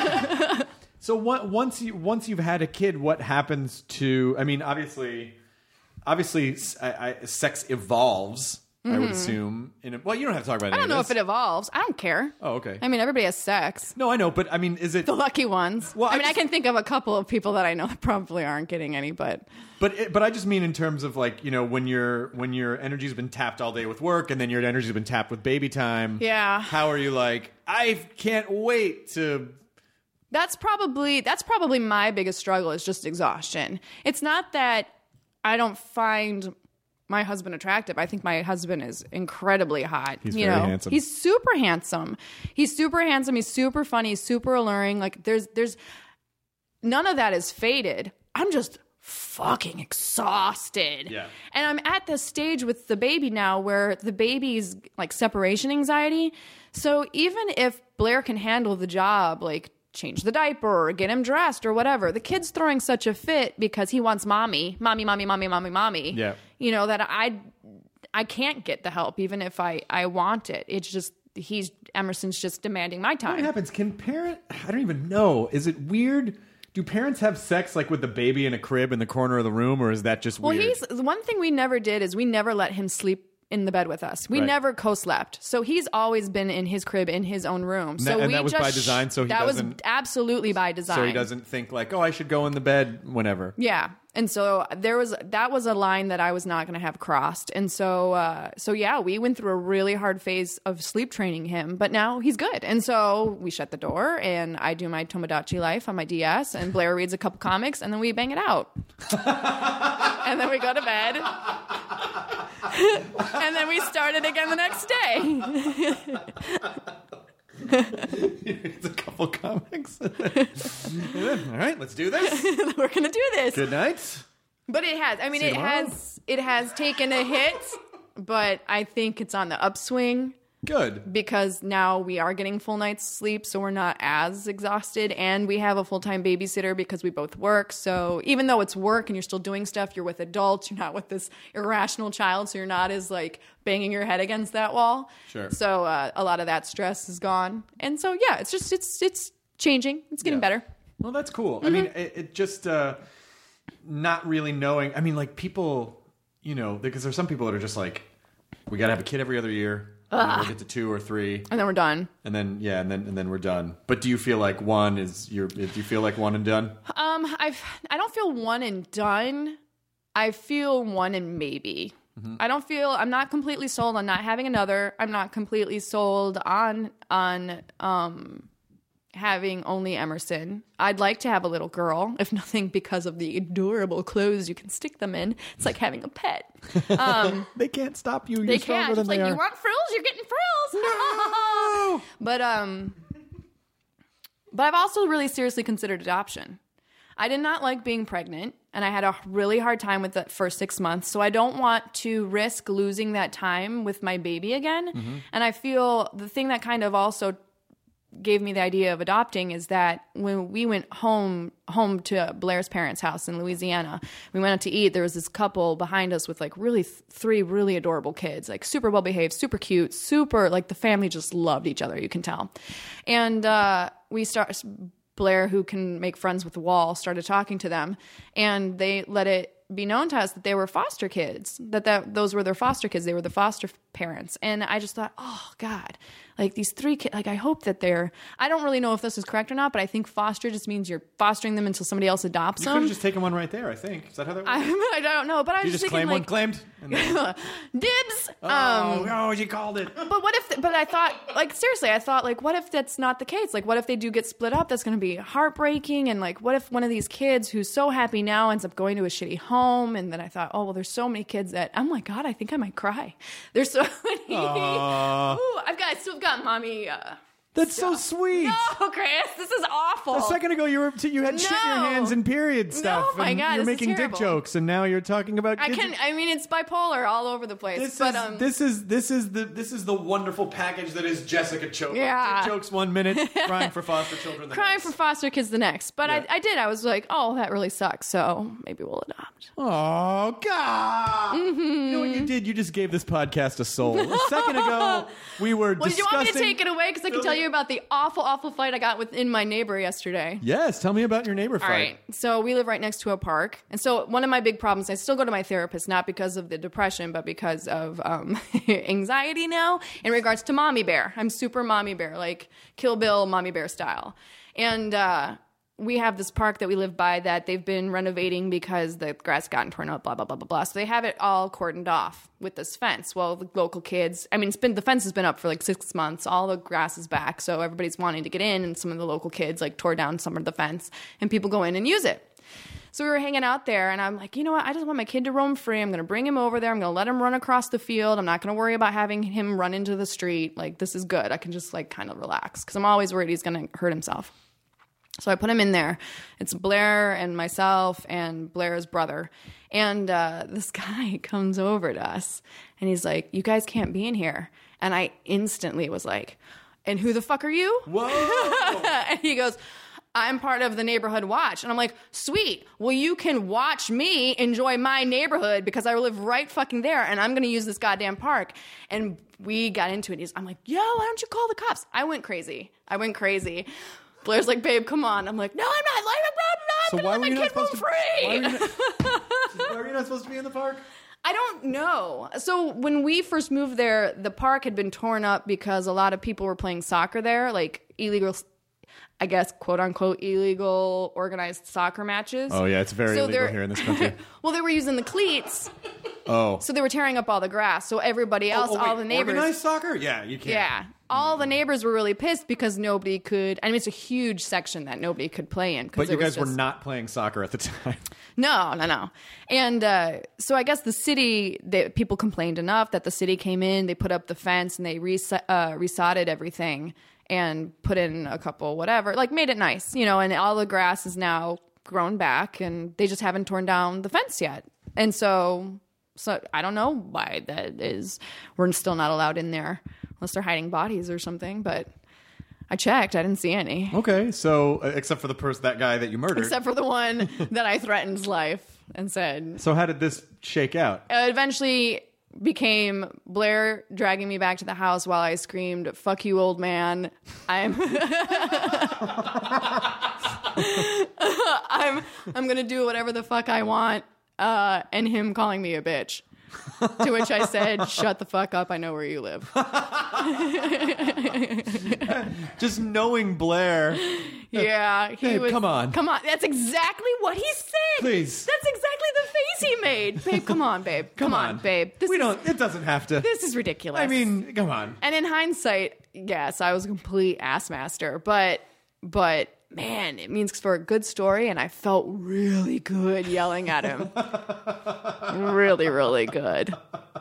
So what, once, you, once you've had a kid, what happens to, I mean, obviously, obviously I, I, sex evolves. Mm-hmm. I would assume. In a, well, you don't have to talk about it.
I don't know if it evolves. I don't care.
Oh, okay.
I mean, everybody has sex.
No, I know, but I mean, is it
the lucky ones?
Well,
I,
I
mean,
just,
I can think of a couple of people that I know that probably aren't getting any, but
but it, but I just mean in terms of like, you know, when your when your energy's been tapped all day with work, and then your energy's been tapped with baby time.
Yeah.
How are you like? I can't wait to.
That's probably that's probably my biggest struggle is just exhaustion. It's not that I don't find my husband attractive. I think my husband is incredibly hot.
He's
you
very
know?
handsome.
He's super handsome. He's super handsome. He's super funny. He's super alluring. Like there's there's none of that is faded. I'm just fucking exhausted.
Yeah.
And I'm at the stage with the baby now where the baby's like separation anxiety. So even if Blair can handle the job, like change the diaper or get him dressed or whatever, the kid's throwing such a fit because he wants mommy, mommy, mommy, mommy, mommy, mommy.
Yeah.
You know, that I I can't get the help even if I, I want it. It's just he's Emerson's just demanding my time.
What happens? Can parent I don't even know. Is it weird? Do parents have sex like with the baby in a crib in the corner of the room, or is that just
well,
weird?
Well, he's one thing we never did is we never let him sleep in the bed with us. We
Right.
never co-slept. So he's always been in his crib in his own room. So
and
we
that was
just
by design, so he
that was
doesn't-
absolutely by design.
So he doesn't think like, oh, I should go in the bed whenever.
Yeah. And so there was that was a line that I was not going to have crossed. And so uh, so yeah, we went through a really hard phase of sleep training him, but now he's good. And so we shut the door and I do my Tomodachi life on my D S and Blair reads a couple comics and then we bang it out. And then we go to bed. And then we start it again the next day.
It's a couple comics. All right, let's do this.
We're going to do this.
Good night.
But it has. I mean,
See you
it
tomorrow.
has it has taken a hit, but I think it's on the upswing.
Good.
Because now we are getting full night's sleep, so we're not as exhausted, and we have a full-time babysitter because we both work. So even though it's work and you're still doing stuff, you're with adults, you're not with this irrational child, so you're not as like banging your head against that wall.
Sure.
So uh, a lot of that stress is gone, and so yeah, it's just it's it's changing. It's getting
Yeah.
better.
Well, that's cool.
Mm-hmm.
I mean, it, it just uh, not really knowing. I mean, like people, you know, because there's some people that are just like, we got to have a kid every other year. And then we'll get to two or three,
And then we're done.
and then yeah, and then and then we're done. But do you feel like one is your? Do you feel like one and done?
Um, I've I don't feel one and done. I feel one and maybe.
Mm-hmm.
I don't feel I'm not completely sold on not having another. I'm not completely sold on on um having only Emerson. I'd like to have a little girl, if nothing because of the adorable clothes you can stick them in. It's like having a pet. Um,
They can't stop you. You're
they
stronger
can't.
than
It's like
they
you
are.
want frills, you're getting frills. No. But um, but I've also really seriously considered adoption. I did not like being pregnant, and I had a really hard time with that first six months. So I don't want to risk losing that time with my baby again.
Mm-hmm.
And I feel the thing that kind of also gave me the idea of adopting is that when we went home home to Blair's parents' house in Louisiana, we went out to eat. There was this couple behind us with like really th- three really adorable kids, like super well behaved, super cute, super like the family just loved each other. You can tell. And uh, we start Blair, who can make friends with the wall, started talking to them, and they let it be known to us that they were foster kids, that, that those were their foster kids. They were the foster parents. And I just thought, oh God, like these three kids, like I hope that they're, I don't really know if this is correct or not, but I think foster just means you're fostering them until somebody else adopts
You
them.
could have just taken one right there, I think. Is that how that works?
I, I don't know, but I was
you
just
just
thinking
claim one,
like,
claimed? And then,
dibs.
oh,
um,
oh, you called it.
But what if, but I thought, like, seriously, I thought, like, what if that's not the case? Like, what if they do get split up? That's going to be heartbreaking. And, like, what if one of these kids who's so happy now ends up going to a shitty home? And then I thought, oh, well, there's so many kids that, I'm like, God, I think I might cry. There's so many.
Aww.
Ooh, I've got, I still got mommy. Uh,
That's so sweet.
No, Chris, this is awful.
A second ago, you were you had shit in your
No.
hands and period stuff.
Oh my
and
God,
you're
this is
making dick
terrible.
jokes, and now you're talking about.
I
Kids.
can. I mean, it's bipolar all over the place.
This
but
is
um,
this is this is the this is the wonderful package that is Jessica Choke.
Yeah.
Dick jokes one minute, crying for foster children. The
crying
next.
for foster kids the next. But
Yeah.
I, I did. I was like, oh, that really sucks. So maybe we'll adopt.
Oh God!
Mm-hmm.
You know what you did? You just gave this podcast a soul. A second ago, we were
Well, do you
discussing.
want me to take it away? Because I can tell you about the awful, awful fight I got within my neighbor yesterday.
Yes, tell me about your neighbor fight.
All right. So we live right next to a park. And so one of my big problems, I still go to my therapist, not because of the depression, but because of um, anxiety now in regards to mommy bear. I'm super mommy bear, like Kill Bill mommy bear style. And uh, we have this park that we live by that they've been renovating because the grass gotten torn up, blah, blah, blah, blah, blah. So they have it all cordoned off with this fence. Well, the local kids, I mean, it's been, the fence has been up for like six months. All the grass is back. So everybody's wanting to get in, and some of the local kids like tore down some of the fence, and people go in and use it. So we were hanging out there, and I'm like, you know what? I just want my kid to roam free. I'm going to bring him over there. I'm going to let him run across the field. I'm not going to worry about having him run into the street. Like, this is good. I can just like kind of relax, because I'm always worried he's going to hurt himself. So I put him in there. It's Blair and myself and Blair's brother. And uh, this guy comes over to us, and he's like, you guys can't be in here. And I instantly was like, and who the fuck are you?
Whoa!
And he goes, I'm part of the neighborhood watch. And I'm like, sweet. Well, you can watch me enjoy my neighborhood because I live right fucking there, and I'm going to use this goddamn park. And we got into it. He's, I'm like, yo, why don't you call the cops? I went crazy. I went crazy. Blair's like, babe, come on. I'm like, no, I'm not. Like, I'm
So
not.
why
I'm
were you
let
not
my kid
supposed
roam
to?
free.
Why were, you not, why were you not supposed to be in the park?
I don't know. So when we first moved there, the park had been torn up because a lot of people were playing soccer there, like illegal, I guess, quote unquote, illegal organized soccer matches.
Oh yeah, it's very
So
illegal
they're-
here in this country.
Well, they were using the cleats,
Oh,
so they were tearing up all the grass. So everybody else,
oh,
all
wait,
the neighbors,
organized soccer? Yeah, you can't.
yeah, all the neighbors were really pissed because nobody could. I mean, it's a huge section that nobody could play in. 'cause
But you
it was
guys were
just-
not playing soccer at the time.
No, no, no. And uh, so I guess the city, they, people complained enough that the city came in, they put up the fence, and they res- uh, resodded everything and put in a couple whatever, like made it nice, you know, and all the grass is now grown back, and they just haven't torn down the fence yet. And so, so I don't know why that is. We're still not allowed in there unless they're hiding bodies or something, but I checked. I didn't see any.
Okay, so uh, except for the person, that guy that you murdered.
Except for the one that I threatened life and said,
so how did this shake out?
it eventually became Blair dragging me back to the house while I screamed, fuck you, old man. I'm I'm I'm gonna do whatever the fuck I want, uh, and him calling me a bitch. To which I said, shut the fuck up, I know where you live.
Just knowing Blair.
Yeah, he
Babe,
was.
come on.
Come on. That's exactly what he said.
Please.
That's exactly the face he made. Babe, come on, babe. Come, on, babe. This
we
is,
don't. It doesn't have to.
This is ridiculous.
I mean, come on.
And in hindsight, yes, I was a complete ass master, but but man, it means for a good story, and I felt really good yelling at him. really, really good.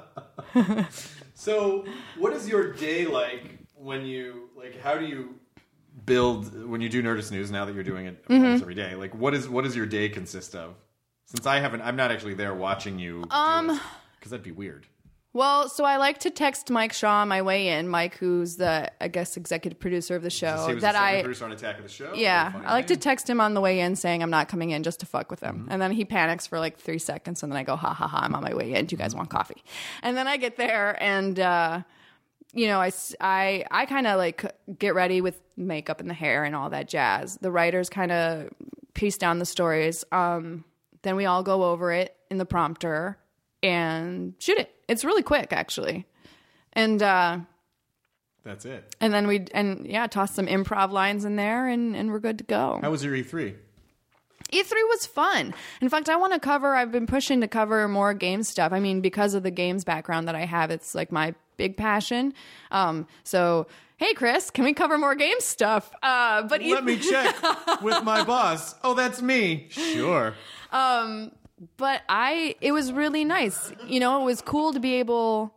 So, what is your day like when you like? How do you build when you do Nerdist News? Now that you're doing it
Mm-hmm.
almost every day, like what is what does your day consist of? Since I haven't, I'm not actually there watching you. Um, because that'd be weird.
Well, so I like to text Mike Shaw on my way in. Mike, who's the, I guess, executive producer of the show.
He was
that
the second
I,
producer on Attack of the Show.
yeah,
Funny
I like to
name.
text him on the way in saying I'm not coming in just to fuck with him.
Mm-hmm.
And then he panics for like three seconds, and then I go, ha ha ha, I'm on my way in. Do you guys want coffee? And then I get there, and, uh, you know, I, s- I, I kind of like get ready with makeup and the hair and all that jazz. The writers kind of piece down the stories. Um, then we all go over it in the prompter and shoot it. It's really quick, actually. And uh,
That's it.
and then we and yeah, toss some improv lines in there, and and we're good to go.
How was your E three?
E three was fun. In fact, I want to cover, I've been pushing to cover more game stuff. I mean, because of the games background that I have, it's like my big passion. Um, so, hey, Chris, can we cover more game stuff? Uh, but
Let me check with my boss. Oh, that's me. Sure.
Um, but I, it was really nice. You know, it was cool to be able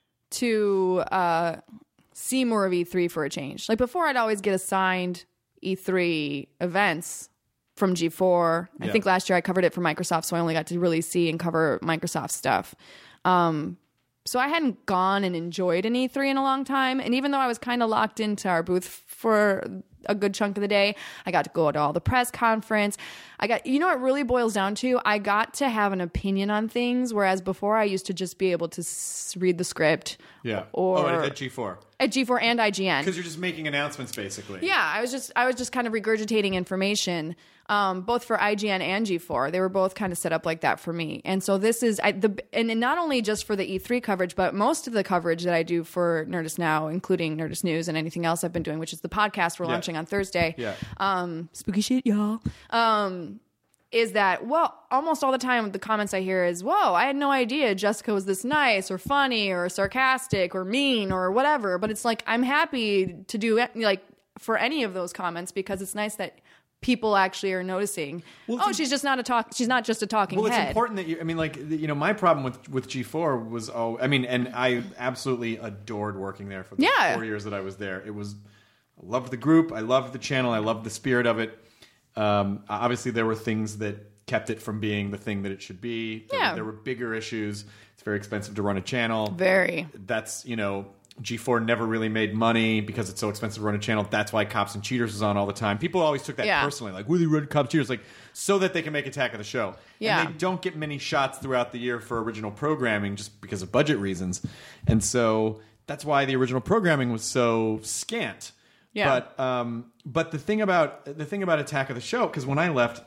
to uh, see more of E three for a change. Like before, I'd always get assigned E three events from G four. I
Yeah.
think last year I covered it for Microsoft, so I only got to really see and cover Microsoft stuff. Um, so I hadn't gone and enjoyed an E three in a long time. And even though I was kind of locked into our booth for a good chunk of the day, I got to go to all the press conference. I got, you know what it really boils down to? I got to have an opinion on things, whereas before I used to just be able to s- read the script.
Yeah.
Or
oh, at G four.
At G four and I G N.
Because you're just making announcements, basically.
Yeah, I was just I was just kind of regurgitating information, um, both for I G N and G four. They were both kind of set up like that for me. And so this is I, the and not only just for the E three coverage, but most of the coverage that I do for Nerdist Now, including Nerdist News and anything else I've been doing, which is the podcast we're
Yeah.
launching on Thursday.
Yeah.
Um, spooky shit, y'all. Um, is that, well, almost all the time the comments I hear is, whoa, I had no idea Jessica was this nice or funny or sarcastic or mean or whatever. But it's like, I'm happy to do it, like for any of those comments, because it's nice that people actually are noticing,
Well,
oh,
it's-
she's just not a talk, she's not just a talking
Well, it's
head.
important that you. I mean, like you know, my problem with with G four was oh, I mean, and I absolutely adored working there for the
Yeah.
four years that I was there. It was, I loved the group, I loved the channel, I loved the spirit of it. Um, obviously, there were things that kept it from being the thing that it should be. There,
Yeah.
there were bigger issues. It's very expensive to run a channel.
Very.
That's, you know, G four never really made money because it's so expensive to run a channel. That's why Cops and Cheaters was on all the time. People always took that
Yeah.
personally. Like, will they run Cops and Cheaters? Like, so that they can make Attack of the Show.
Yeah.
And they don't get many shots throughout the year for original programming just because of budget reasons. And so that's why the original programming was so scant.
Yeah.
But um, but the thing about the thing about Attack of the Show, because when I left,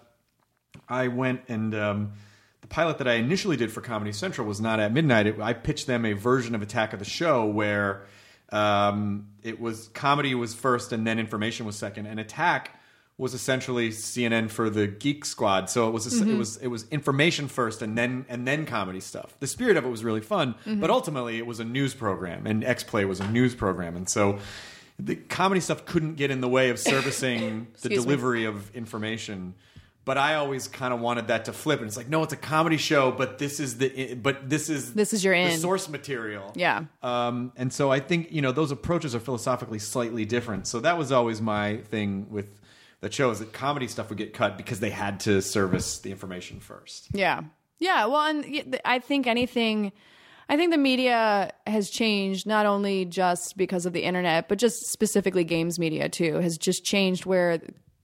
I went and um, the pilot that I initially did for Comedy Central was not at midnight. It, I pitched them a version of Attack of the Show where um, it was comedy was first and then information was second, and Attack was essentially C N N for the Geek Squad. So it was a,
Mm-hmm.
it was it was information first and then and then comedy stuff. The spirit of it was really fun,
Mm-hmm.
but ultimately it was a news program, and X Play was a news program, and so the comedy stuff couldn't get in the way of servicing the
Excuse me.
delivery of information. But I always kind of wanted that to flip, and it's like, no, it's a comedy show, but this is the but this is
This is your
the
in.
source material.
Yeah.
Um, and so I think you know those approaches are philosophically slightly different. So that was always my thing with the show, is that comedy stuff would get cut because they had to service the information first.
Yeah. Yeah. Well, and y- th- I think anything, I think the media has changed not only just because of the internet, but just specifically games media too, has just changed where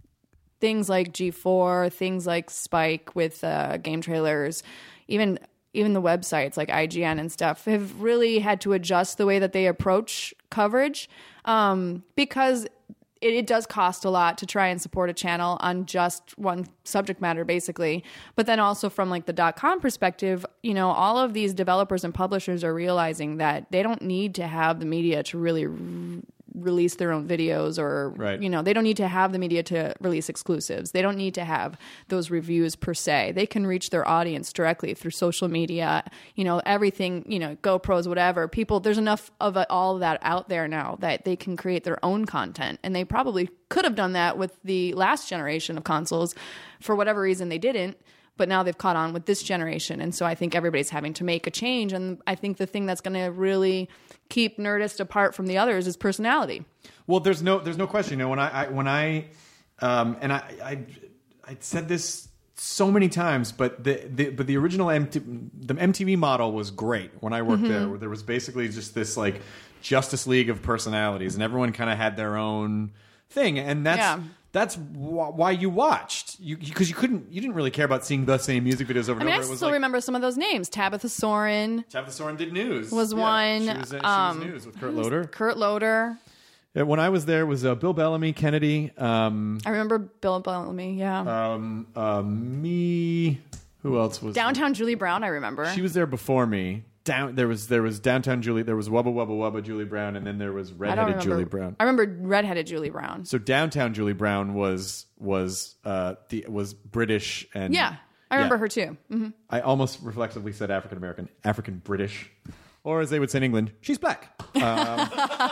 things like G four, things like Spike with uh, game trailers, even even the websites like I G N and stuff have really had to adjust the way that they approach coverage um, because it, it does cost a lot to try and support a channel on just one subject matter, basically. But then also from like the dot-com perspective, you know, all of these developers and publishers are realizing that they don't need to have the media to really r- release their own videos, or
Right.
you know, they don't need to have the media to release exclusives. They don't need to have those reviews per se. They can reach their audience directly through social media, you know, everything, you know, GoPros, whatever. People, there's enough of it, all of that out there now that they can create their own content. And they probably could have done that with the last generation of consoles. For whatever reason, they didn't. But now they've caught on with this generation. And so I think everybody's having to make a change. And I think the thing that's going to really keep Nerdist apart from the others is personality.
Well, there's no there's no question. You know, when I, I when I um, and I, I I said this so many times, but the, the but the original M T V, the M T V model was great when I worked there. Where there was basically just this like Justice League of personalities, and everyone kind of had their own thing, and that's.
Yeah.
That's wh- why you watched, you because you, you couldn't, you didn't really care about seeing the same music videos over and
I mean, I
over. It was
still
like,
remember some of those names. Tabitha Soren,
Tabitha Soren did news.
was
Yeah,
one,
She was, uh, she
um,
was news with Kurt Loder.
Kurt Loder.
Yeah, when I was there, it was uh, Bill Bellamy, Kennedy, um,
I remember Bill Bellamy, yeah.
um, uh, me. Who else was
Downtown Julie Brown, I remember.
She was there before me. down. There was there was downtown Julie. There was Wubba Wubba Wubba Julie Brown, and then there was
I don't
redheaded
remember.
Julie Brown.
I remember redheaded Julie Brown.
So downtown Julie Brown was was uh, the was British and
Yeah, I remember
yeah.
her too. hmm
I almost reflexively said African American, African British, or as they would say in England, she's black. Um,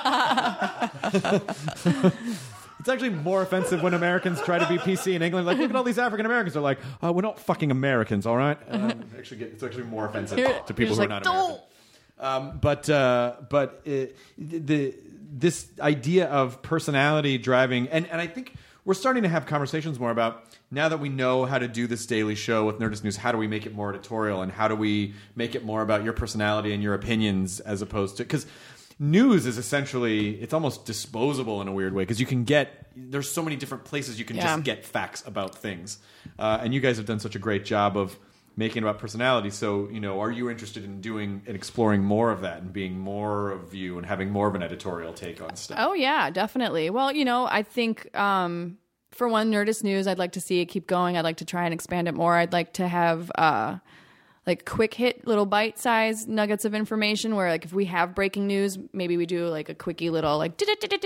it's actually more offensive when Americans try to be P C in England. Like, look at all these African Americans. They're like, oh, we're not fucking Americans, all right? Um, actually, get, it's actually more offensive
You're-
to people who
you're
are
just
not
like,
American. Um, but uh, but uh, the this idea of personality driving, and, and I think we're starting to have conversations more about, now that we know how to do this daily show with Nerdist News, how do we make it more editorial, and how do we make it more about your personality and your opinions as opposed to, because news is essentially, it's almost disposable in a weird way, because you can get, there's so many different places you can
Yeah.
just get facts about things, uh, and you guys have done such a great job of making it about personality. So, you know, are you interested in doing and exploring more of that and being more of you and having more of an editorial take on stuff?
Oh yeah, definitely. Well, you know, I think um, for one, Nerdist News, I'd like to see it keep going. I'd like to try and expand it more. I'd like to have uh, like quick hit little bite size nuggets of information where, like, if we have breaking news, maybe we do like a quickie little like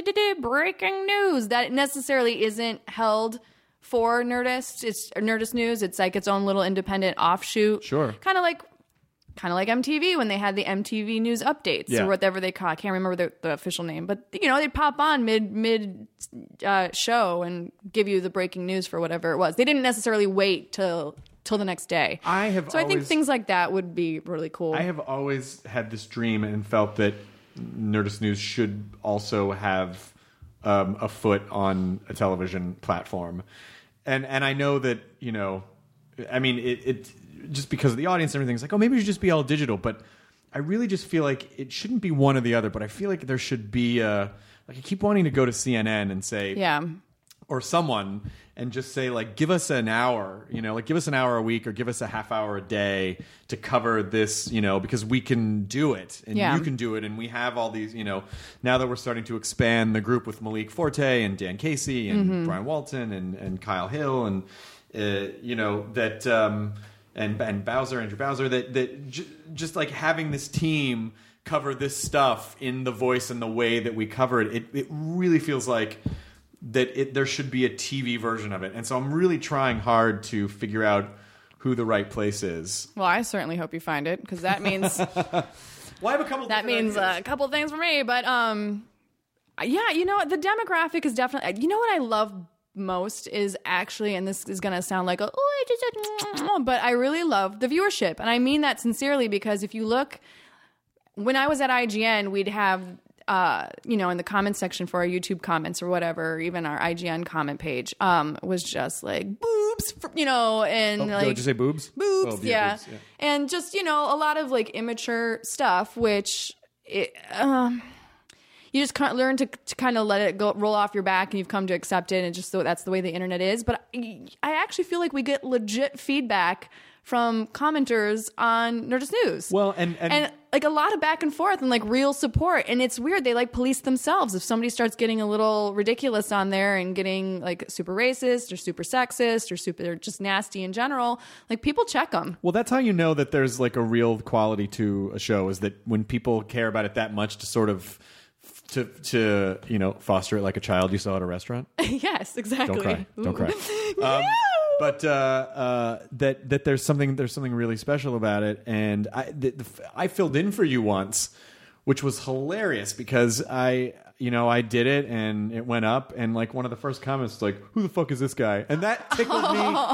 breaking news that necessarily isn't held for Nerdist. It's Nerdist News. It's like its own little independent offshoot.
Sure.
Kind of like kind of like M T V when they had the M T V News updates
Yeah.
or whatever they call. I can't remember the, the official name, but you know, they'd pop on mid mid uh, show and give you the breaking news for whatever it was. They didn't necessarily wait till till the next day.
I have
so I think
always-
things like that would be really cool.
I have always had this dream and felt that Nerdist News should also have um, a foot on a television platform. And and I know that, you know, I mean, it, it just because of the audience and everything, it's like, oh, maybe it should just be all digital. But I really just feel like it shouldn't be one or the other. But I feel like there should be a, like, I keep wanting to go to C N N and say,
yeah.
or someone, and just say, like, give us an hour, you know, like give us an hour a week or give us a half hour a day to cover this, you know, because we can do it and
Yeah.
you can do it. And we have all these, you know, now that we're starting to expand the group with Malik Forte and Dan Casey and
Mm-hmm.
Brian Walton and, and Kyle Hill and, uh, you know, that, um, and, and Bowser, Andrew Bowser, that, that j- just like having this team cover this stuff in the voice and the way that we cover it, it, it really feels like that it, there should be a T V version of it. And so I'm really trying hard to figure out who the right place is.
Well, I certainly hope you find it because that means
Well, I have a couple
that
different
means uh,
ideas.
a couple things for me. But um, yeah, you know, the demographic is definitely. You know what I love most is actually, and this is going to sound like, a, oh, I just, said, but I really love the viewership, and I mean that sincerely because if you look, when I was at I G N, we'd have. Uh, you know, in the comments section for our YouTube comments or whatever, or even our I G N comment page, um, was just like boobs, for, you know, and
Oh,
like
did you say boobs?
boobs,
Oh,
yeah.
boobs, yeah.
And just, you know, a lot of like immature stuff, which it, um, you just can't learn to, to kind of let it go roll off your back, and you've come to accept it, and just so that's the way the internet is. But I, I actually feel like we get legit feedback from commenters on Nerdist News.
Well, and- and-
like a lot of back and forth and like real support. And it's weird. They like police themselves. If somebody starts getting a little ridiculous on there and getting like super racist or super sexist or super just nasty in general, like people check them.
Well, that's how you know that there's like a real quality to a show, is that when people care about it that much to sort of to to you know foster it like a child you saw at a restaurant.
Yes, exactly.
Don't cry. Don't cry.
Ooh.
Um, but uh, uh, that that there's something there's something really special about it, and I the, the, I filled in for you once, which was hilarious because I you know I did it and it went up, and like one of the first comments was like, "Who the fuck is this guy?" And that tickled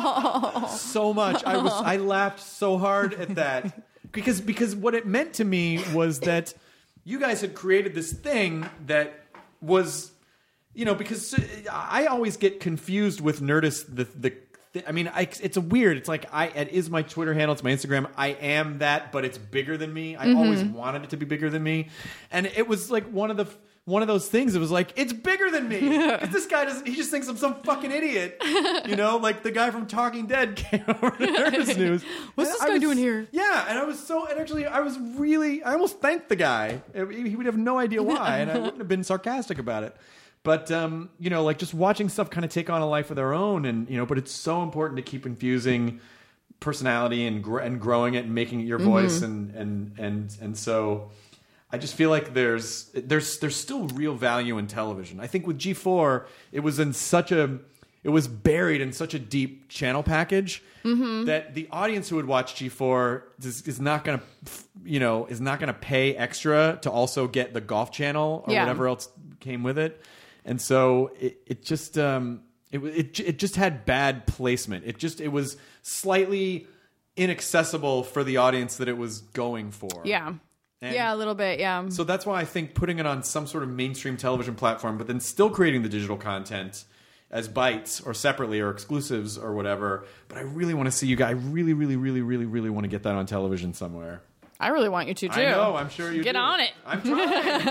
me so much. I was I laughed so hard at that because because what it meant to me was that you guys had created this thing that was. You know, because I always get confused with Nerdist. The the, the I mean, I, it's a weird. It's like I it is my Twitter handle. It's my Instagram. I am that, but it's bigger than me. I
Mm-hmm.
always wanted it to be bigger than me, and it was like one of the one of those things. It was like it's bigger than me because this guy doesn't. He just thinks I'm some fucking idiot. You know, like the guy from Talking Dead came over to Nerdist News.
What's
And
this
I
guy
was-
doing here?
Yeah, and I was so and actually I was really I almost thanked the guy. He would have no idea why, and I wouldn't have been sarcastic about it. But, um, you know, like just watching stuff kind of take on a life of their own. And, you know, but it's so important to keep infusing personality and gr- and growing it and making it your voice and and and and so I just feel like there's there's there's still real value in television. I think with G four it was in such a it was buried in such a deep channel package mm-hmm. that the audience who would watch G four is, is not going to you know is not going to pay extra to also get the Golf Channel or
yeah.
whatever else came with it. And so it, it just um, it, it it just had bad placement. It just it was slightly inaccessible for the audience that it was going for.
Yeah.
And
yeah, a little bit, yeah.
So that's why I think putting it on some sort of mainstream television platform, but then still creating the digital content as bites or separately or exclusives or whatever. But I really want to see you guys. I really, really, really, really, really want to get that on television somewhere.
I really want you to, too.
I know, I'm sure you
Get
do.
on it.
I'm trying.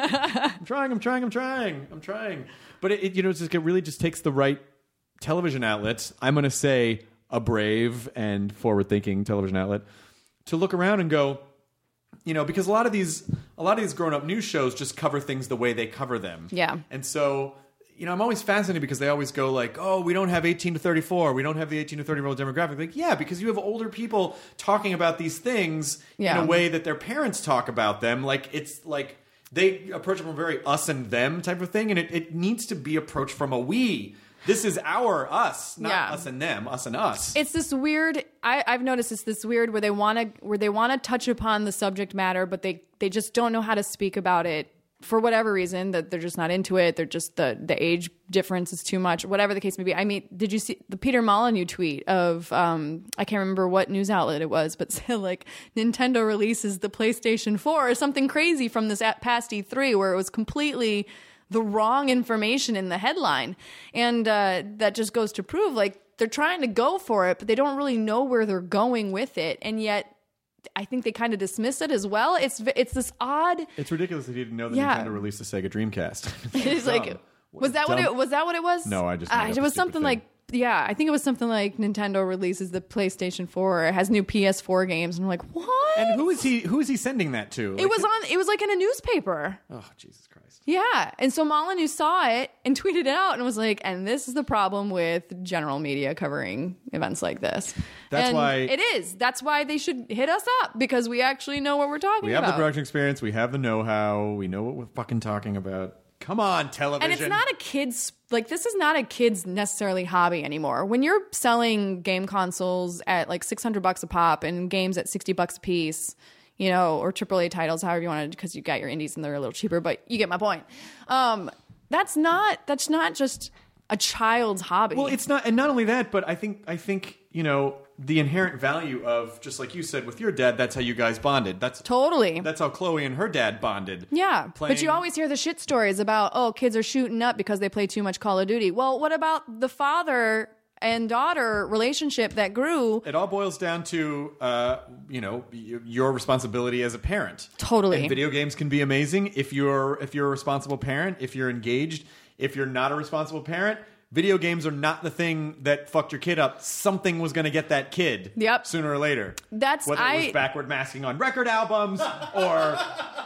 I'm trying, I'm trying, I'm trying. I'm trying. But it, it you know, it's just, it really just takes the right television outlet. I'm going to say a brave and forward-thinking television outlet to look around and go, you know, because a lot of these a lot of these grown-up news shows just cover things the way they cover them.
Yeah.
And so, you know, I'm always fascinated because they always go like, oh, we don't have eighteen to thirty-four. We don't have the eighteen to thirty-year-old demographic. Like, yeah, because you have older people talking about these things
yeah.
in a way that their parents talk about them. Like, it's like they approach it from a very us and them type of thing. And it, it needs to be approached from a we. This is our us, not
yeah.
us and them, us and us.
It's this weird. I, I've noticed it's this weird where they want to where they want to touch upon the subject matter, but they they just don't know how to speak about it for whatever reason. That they're just not into it. They're just the the age difference is too much. Whatever the case may be. I mean, did you see the Peter Molyneux tweet of um, I can't remember what news outlet it was, but said like Nintendo releases the PlayStation four or something crazy from this past E three where it was completely the wrong information in the headline. And uh, that just goes to prove like they're trying to go for it, but they don't really know where they're going with it. And yet I think they kind of dismiss it as well. It's it's this odd.
It's ridiculous that he didn't know that
Yeah.
Nintendo released the Sega Dreamcast.
It's like, was that what it was? That what it was?
No, I just
Uh,
made up
it
a
was
stupid
something
thing.
like. Yeah, I think it was something like Nintendo releases the PlayStation four, it has new P S four games, and I'm like, what?
And who is he? Who is he sending that to?
It was on. It was like in a newspaper.
Oh, Jesus Christ!
Yeah, and so Molyneux saw it and tweeted it out and was like, "And this is the problem with general media covering events like this."
That's
And
why-
it is. That's why they should hit us up because we actually know what we're talking
We have
about.
the production experience. We have the know-how. We know what we're fucking talking about. Come on, television.
And it's not a kid's, like, this is not a kid's necessarily hobby anymore. When you're selling game consoles at like six hundred bucks a pop and games at sixty bucks a piece, you know, or triple A titles, however you want to, because you got your indies and they're a little cheaper, but you get my point. Um, that's not, that's not just a child's hobby.
Well, it's not, and not only that, but I think, I think, you know, the inherent value of, just like you said with your dad, that's how you guys bonded. That's
Totally.
That's how Chloe and her dad bonded.
Yeah,
Playing-
but you always hear the shit stories about, oh, kids are shooting up because they play too much Call of Duty. Well, what about the father and daughter relationship that grew?
It all boils down to, uh, you know, y- your responsibility as a parent.
Totally.
And video games can be amazing if you're if you're a responsible parent, if you're engaged. If you're not a responsible parent, video games are not the thing that fucked your kid up. Something was going to get that kid.
Yep.
Sooner or later.
That's-
whether it
I-
was backward masking on record albums or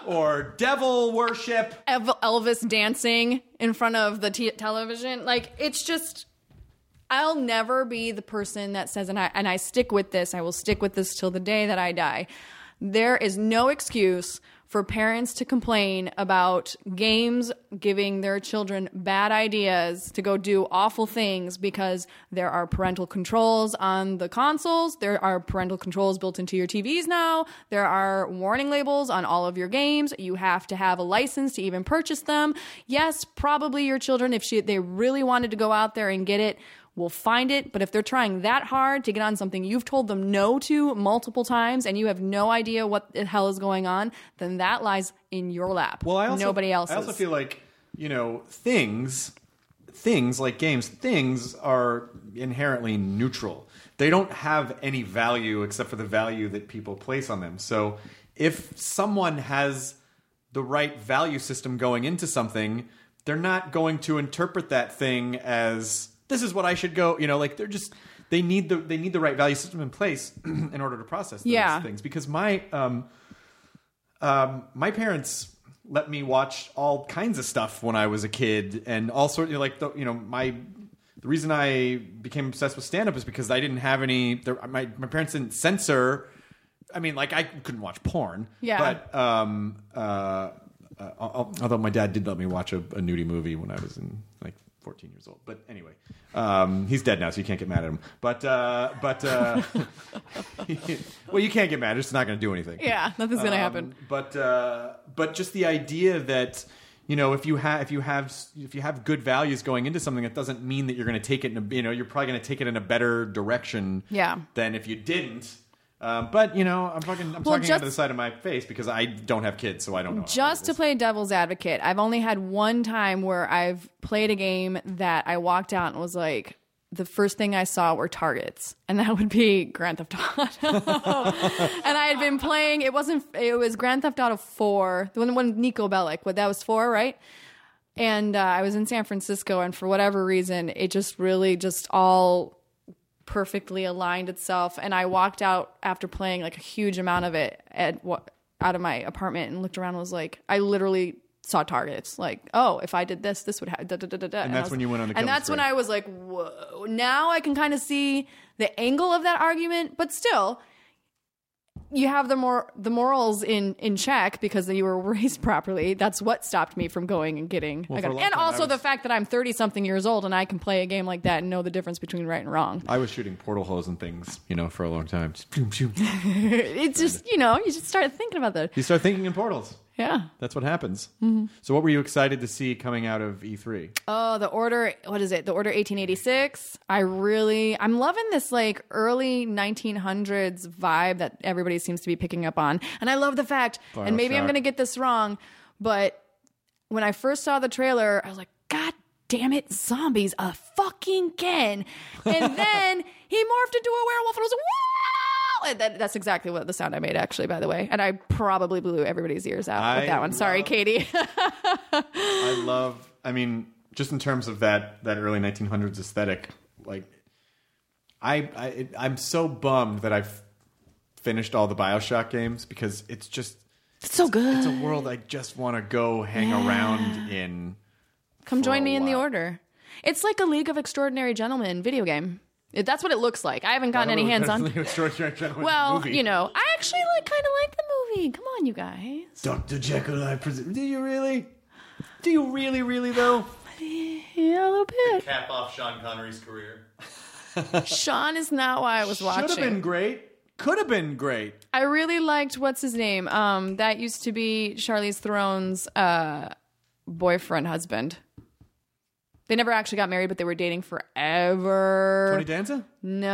or devil worship.
Ev- Elvis dancing in front of the t- television. Like, it's just, I'll never be the person that says, and I, and I stick with this, I will stick with this till the day that I die. There is no excuse for parents to complain about games giving their children bad ideas to go do awful things because there are parental controls on the consoles. There are parental controls built into your T Vs now. There are warning labels on all of your games. You have to have a license to even purchase them. Yes, probably your children, if she, they really wanted to go out there and get it, will find it. But if they're trying that hard to get on something you've told them no to multiple times and you have no idea what the hell is going on, then that lies in your lap.
Well, I also,
nobody else's.
I also feel like, you know, things, things like games, things are inherently neutral. They don't have any value except for the value that people place on them. So if someone has the right value system going into something, they're not going to interpret that thing as, this is what I should go, you know, like they're just, they need the, they need the right value system in place in order to process those
Yeah.
things. Because my, um, um, my parents let me watch all kinds of stuff when I was a kid and all sorts of like, the, you know, my, the reason I became obsessed with stand up is because I didn't have any. There, my my parents didn't censor. I mean, like I couldn't watch porn.
Yeah.
But um, uh, uh, although my dad did let me watch a, a nudie movie when I was in like fourteen years old. But anyway, um, he's dead now, so you can't get mad at him. But uh, but uh, well, you can't get mad. It's not going to do anything.
Yeah, nothing's going to
Um,
happen.
But uh, but just the idea that, you know, if you have if you have if you have good values going into something, it doesn't mean that you're going to take it in a, you know, you're probably going to take it in a better direction
Yeah.
than if you didn't. Um, but you know, I'm fucking I'm
Well,
talking
just-
out of the side of my face because I don't have kids, so I don't know. how
Just
it
to
is.
play devil's advocate, I've only had one time where I've played a game that I walked out and was like, the first thing I saw were targets, and that would be Grand Theft Auto. And I had been playing. It wasn't. It was Grand Theft Auto four, the one when Nico Bellic. What that was four, right? And uh, I was in San Francisco, and for whatever reason, it just really just all perfectly aligned itself. And I walked out after playing like a huge amount of it at what out of my apartment and looked around and was like, I literally saw targets. Like, oh, if I did this, this would happen. Da, da, da, da, da.
And
I
that's
was-
when you went on the
And
killing
that's when
spree.
I was like, whoa. Now I can kind of see the angle of that argument, but still, you have the more the morals in in check because you were raised properly. That's what stopped me from going and getting
Well,
a
for a
gun.
long
And
time, I
also
was-
the fact that I'm thirty something years old and I can play a game like that and know the difference between right and wrong.
I was shooting portal holes and things, you know, for a long time. Just boom, boom.
It's just, you know, you just start thinking about that.
You start thinking in portals.
Yeah.
That's what happens. Mm-hmm. So, what were you excited to see coming out of E three?
Oh, the order, what is it? The Order eighteen eighty-six. I really, I'm loving this like early nineteen hundreds vibe that everybody seems to be picking up on. And I love the fact, and maybe I'm
Bioshock.
going to get this wrong, but when I first saw the trailer, I was like, God damn it, zombies a fucking can. And then he morphed into a werewolf and I was like, wow! And that, that's exactly what the sound I made, actually, by the way. And I probably blew everybody's ears out
I
with that one. Sorry,
love-
Katie.
I love, I mean, just in terms of that that early nineteen hundreds aesthetic, like, I, I it, I'm so bummed that I've finished all the Bioshock games because it's just
It's so good.
it's a world I just want to go hang around in.
Come
for
join
a
me in the
while.
Order. It's like a League of Extraordinary Gentlemen video game. It, that's what it looks like. I haven't gotten any hands on. Well, you know, I actually like kind of like the movie. Come on, you guys.
Doctor Jekyll, I presume. Do you really? Do you really, really though?
Yeah, a little bit.
Cap off Sean Connery's career.
Sean is not why I was watching.
Should have been great. Could have been great.
I really liked what's his name. Um, that used to be Charlize Theron's uh, boyfriend, husband. They never actually got married, but they were dating forever.
Tony Danza?
No,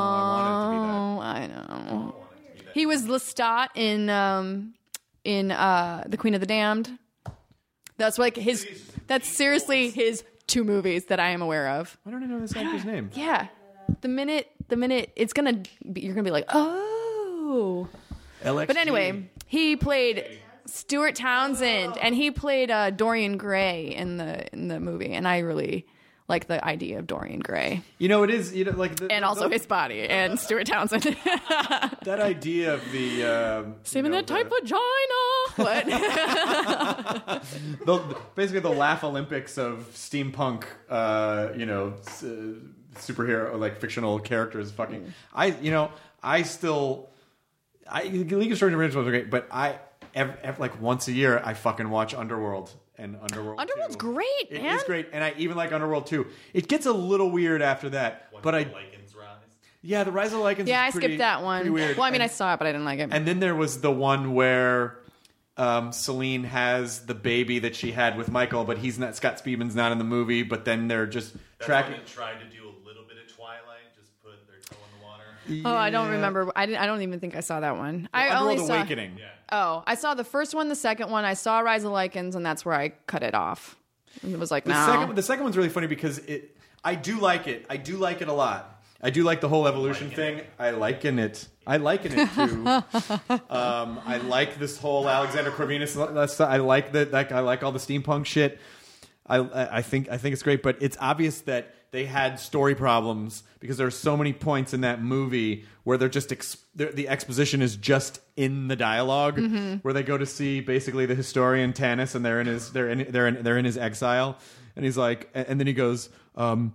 I
I know. He was Lestat in um, in uh, The Queen of the Damned. That's like his. That's seriously his two movies that I am aware of.
I don't even know this actor's name.
Yeah, the minute the minute it's gonna be, you're gonna be like, oh.
L X G.
But anyway, he played Stuart Townsend, and he played uh, Dorian Gray in the in the movie, and I really like the idea of Dorian Gray,
You know, it is, you know, like the,
and also
the,
his body, and Stuart Townsend.
that idea of the um,
Same
you
in
know,
that tight
the-
vagina. What?
the, basically the Laugh Olympics of steampunk, uh, you know, s- uh, superhero like fictional characters. Fucking, I, you know, I still, I League of Extraordinary Gentlemen was great, but I, ev ev like once a year, I fucking watch Underworld and Underworld.
Underworld's
two.
great,
It
man.
is great, and I even like Underworld two. It gets a little weird after that, but I,
Lycans rise.
yeah, the Rise of the Lycans.
Yeah, I
is pretty,
skipped that one.
pretty weird.
Well, I mean,
And-
I saw it, but I didn't like it.
And then there was the one where um, Celine has the baby that she had with Michael, but he's not. Scott Speedman's not in the movie. But then they're just
That's
tracking.
when they tried to do a little bit of Twilight, just put their toe in the water.
Oh, I don't
Yeah.
remember. I didn't. I don't even think I saw that one. I
Underworld
only saw.
Awakening.
Oh, I saw the first one, the second one. I saw Rise of the Lycans, and that's where I cut it off. It was like,
The
no.
second, the second one's really funny because it. I do like it. I do like it a lot. I do like the whole evolution thing. I liken it. I liken it to. um, I like this whole Alexander Corvinus. I like that. Like, I like all the steampunk shit. I, I think I think it's great, but it's obvious that they had story problems because there are so many points in that movie where they're just ex- they're, the exposition is just in the dialog where they go to see basically the historian Tanis, and they're in his they're in they're in they're in his exile, and he's like, and then he goes, um,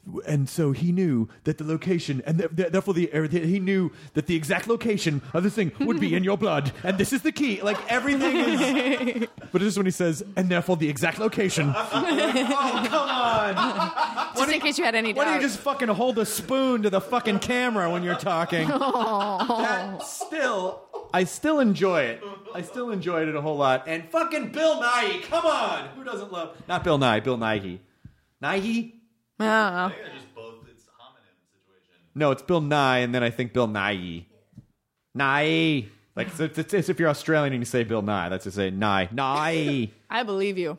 and so he knew that the location, and th- th- therefore the er, he knew that the exact location of the thing would be in your blood, and this is the key. Like everything is. But it's just when he says, and therefore the exact location. Like, oh, come on!
Just in case you had any
Why
doubt.
don't you just fucking hold a spoon to the fucking camera when you're talking? That still, I still enjoy it. I still enjoyed it a whole lot. And fucking Bill Nighy, come on! Who doesn't love? Not Bill Nye, Bill Nighy. Nighy?
I don't know.
No, it's Bill Nye, and then I think Bill Nighy. Nye. Like, it's, it's, it's if you're Australian and you say Bill Nye, that's to say Nye. Nye.
I believe you.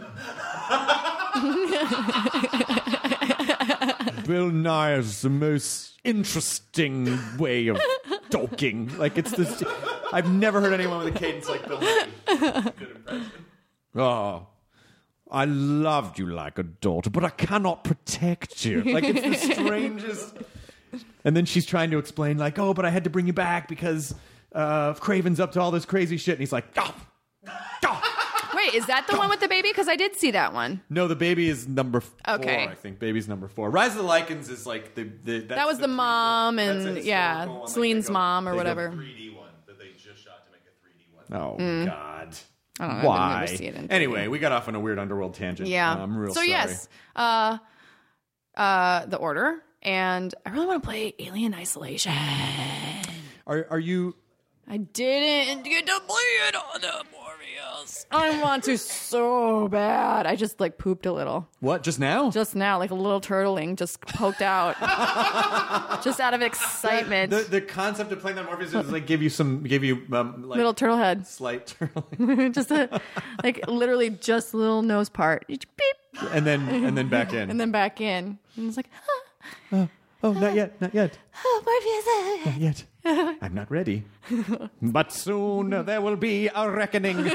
Bill Nye is the most interesting way of talking. Like, it's this. I've never heard anyone with a cadence like Bill Nye. Good impression. Oh. I loved you like a daughter, but I cannot protect you. Like, it's the strangest. And then she's trying to explain, like, oh, but I had to bring you back because uh, Craven's up to all this crazy shit. And he's like, oh, oh.
Wait, is that the one with the baby? Because I did see that one.
No, the baby is number four,
Okay.
I think. Baby's number four. Rise of the Lycans is like the... the that's
That was the
prequel.
mom
That's a
and,
historical
yeah,
one. Like,
Celine's
they go-
mom or
they go
whatever.
three D one that they just shot to make a three D one.
Oh, God.
I don't know.
Why?
I would never see it in
Anyway, we got off on a weird underworld tangent.
Yeah.
Uh, I'm real
so
sorry.
yes, uh, uh, The Order, and I really want to play Alien Isolation.
Are, are you...
I didn't get to play it on the Morpheus. I want to so bad. I just like pooped a little
What, just now?
just now, like a little turtling just poked out, just out of excitement.
The, the concept of playing that Morpheus is like give you some, give you um, like
Little turtle head,
slight turtling,
just a like literally just a little nose part. Beep,
and then and then back in.
and then back in. And it's like, huh,
oh, not yet, not yet,
oh, Morpheus.
not yet. I'm not ready, but soon there will be a reckoning.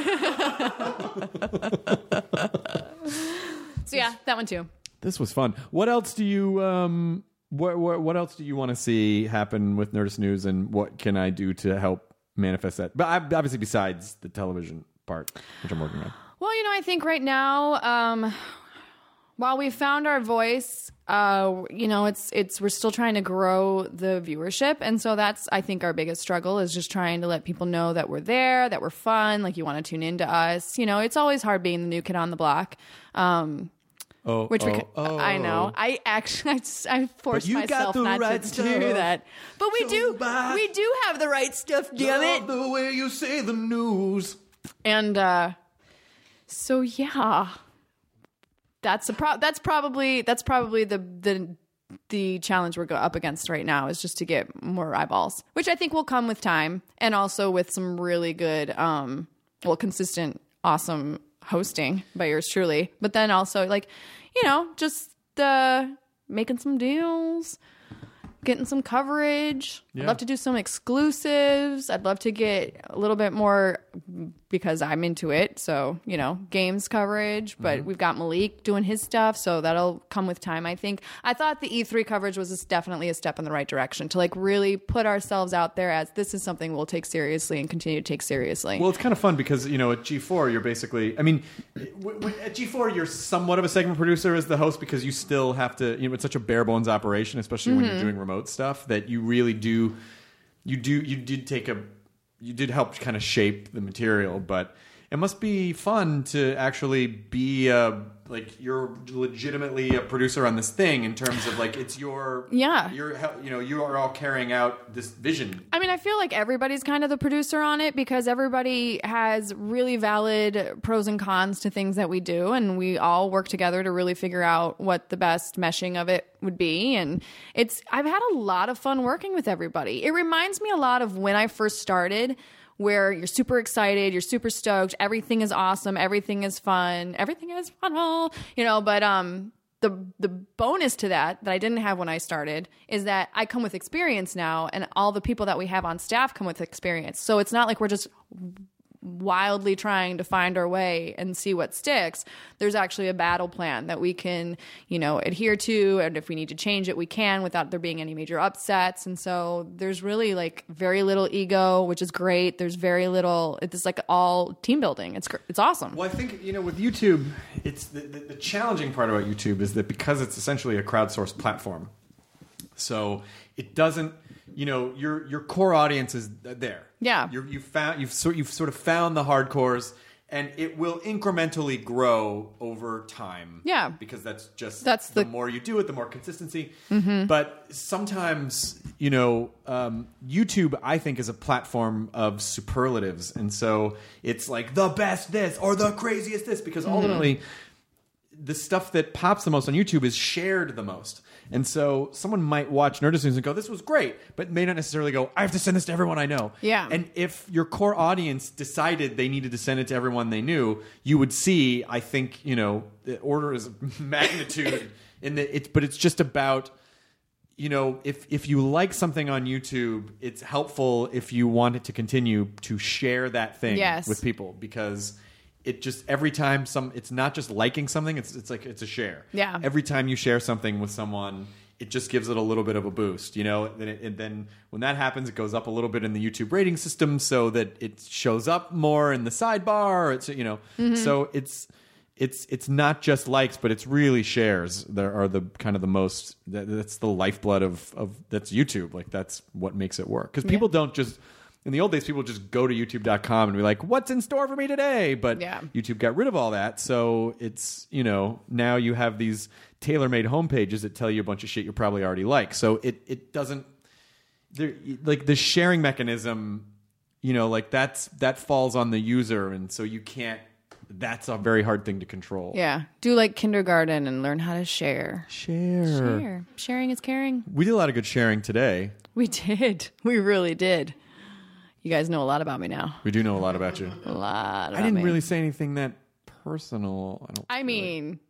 So yeah, that one too.
This was fun. What else do you um? What what, what else do you want to see happen with Nerdist News, and what can I do to help manifest that? But obviously, besides the television part, which I'm working on.
Well, you know, I think right now, um, while we found our voice, uh, you know, it's it's we're still trying to grow the viewership, and so that's I think our biggest struggle is just trying to let people know that we're there, that we're fun, like you want to tune into us. You know, it's always hard being the new kid on the block. Um,
Oh,
which we
oh,
can,
oh.
I know. I actually, I, just, I forced
you got
myself
the
not
right
to
stuff.
do that. But we
So
do,
bad.
we do have the right stuff, damn it.
Love the way you say the news.
And uh, so yeah, that's a pro- that's probably that's probably the the the challenge we're go- up against right now is just to get more eyeballs, which I think will come with time, and also with some really good, um, well, consistent, awesome hosting by yours truly. But then also, like, you know, just uh, making some deals. Getting some coverage.
Yeah.
I'd love to do some exclusives. I'd love to get a little bit more because I'm into it. So, you know, games coverage. But
Mm-hmm.
we've got Malik doing his stuff. So that'll come with time, I think. I thought the E three coverage was definitely a step in the right direction to like really put ourselves out there as this is something we'll take seriously and continue to take seriously.
Well, it's kind of fun because, you know, at G four, you're basically, I mean, w- w- at G four, you're somewhat of a segment producer as the host because you still have to, you know, it's such a bare bones operation, especially when you're doing remote stuff, that you really do, you do, you did take a, you did help kind of shape the material, but it must be fun to actually be a, like, you're legitimately a producer on this thing in terms of like, it's your,
Yeah.
you're, hel- you know, you are all carrying out this vision.
I mean, I feel like everybody's kind of the producer on it because everybody has really valid pros and cons to things that we do. And we all work together to really figure out what the best meshing of it would be. And it's, I've had a lot of fun working with everybody. It reminds me a lot of when I first started, where you're super excited, you're super stoked, everything is awesome, everything is fun, everything is fun, you know, but, um, the the bonus to that that I didn't have when I started is that I come with experience now, and all the people that we have on staff come with experience. So it's not like we're just wildly trying to find our way and see what sticks, there's actually a battle plan that we can, you know, adhere to. And if we need to change it, we can without there being any major upsets. And so there's really like very little ego, which is great. There's very little, it's like all team building. It's, it's awesome.
Well, I think, you know, with YouTube, it's the, the, the challenging part about YouTube is that because it's essentially a crowdsourced platform, so it doesn't, you know, your your core audience is there.
Yeah.
You're, you've found you've sort you've sort of found the hardcores, and it will incrementally grow over time.
Yeah.
Because that's just
that's
the,
the
more you do it, the more consistency.
Mm-hmm.
But sometimes, you know, um, YouTube, I think, is a platform of superlatives, and so it's like the best this or the craziest this, because ultimately. Mm-hmm. The stuff that pops the most on YouTube is shared the most. And so someone might watch Nerdist News and go, this was great, but may not necessarily go, I have to send this to everyone I know.
Yeah.
And if your core audience decided they needed to send it to everyone they knew, you would see, I think, you know, the order is of magnitude in the it's but it's just about, you know, if if you like something on YouTube, it's helpful if you want it to continue to share that thing
yes.
with people, because it just every time some it's not just liking something, it's it's like it's a share.
Yeah.
Every time you share something with someone, it just gives it a little bit of a boost, you know. And, it, and then when that happens, it goes up a little bit in the YouTube rating system, so that it shows up more in the sidebar. It's you know,
mm-hmm.
so it's it's it's not just likes, but it's really shares. There are the kind of the most that, that's the lifeblood of of that's YouTube. Like that's what makes it work, because people yeah. don't just. In the old days, people just go to YouTube dot com and be like, what's in store for me today? But
yeah.
YouTube got rid of all that. So it's, you know, now you have these tailor-made homepages that tell you a bunch of shit you probably already like. So it, it doesn't, like the sharing mechanism, you know, like that's, that falls on the user. And so you can't, that's a very hard thing to control.
Yeah. Do like kindergarten and learn how to share.
Share.
Share. Sharing is caring.
We did a lot of good sharing today.
We did. We really did. You guys know a lot about me now.
We do know a lot about you.
A lot about
I didn't
me.
really say anything that personal. I don't.
I
really.
mean,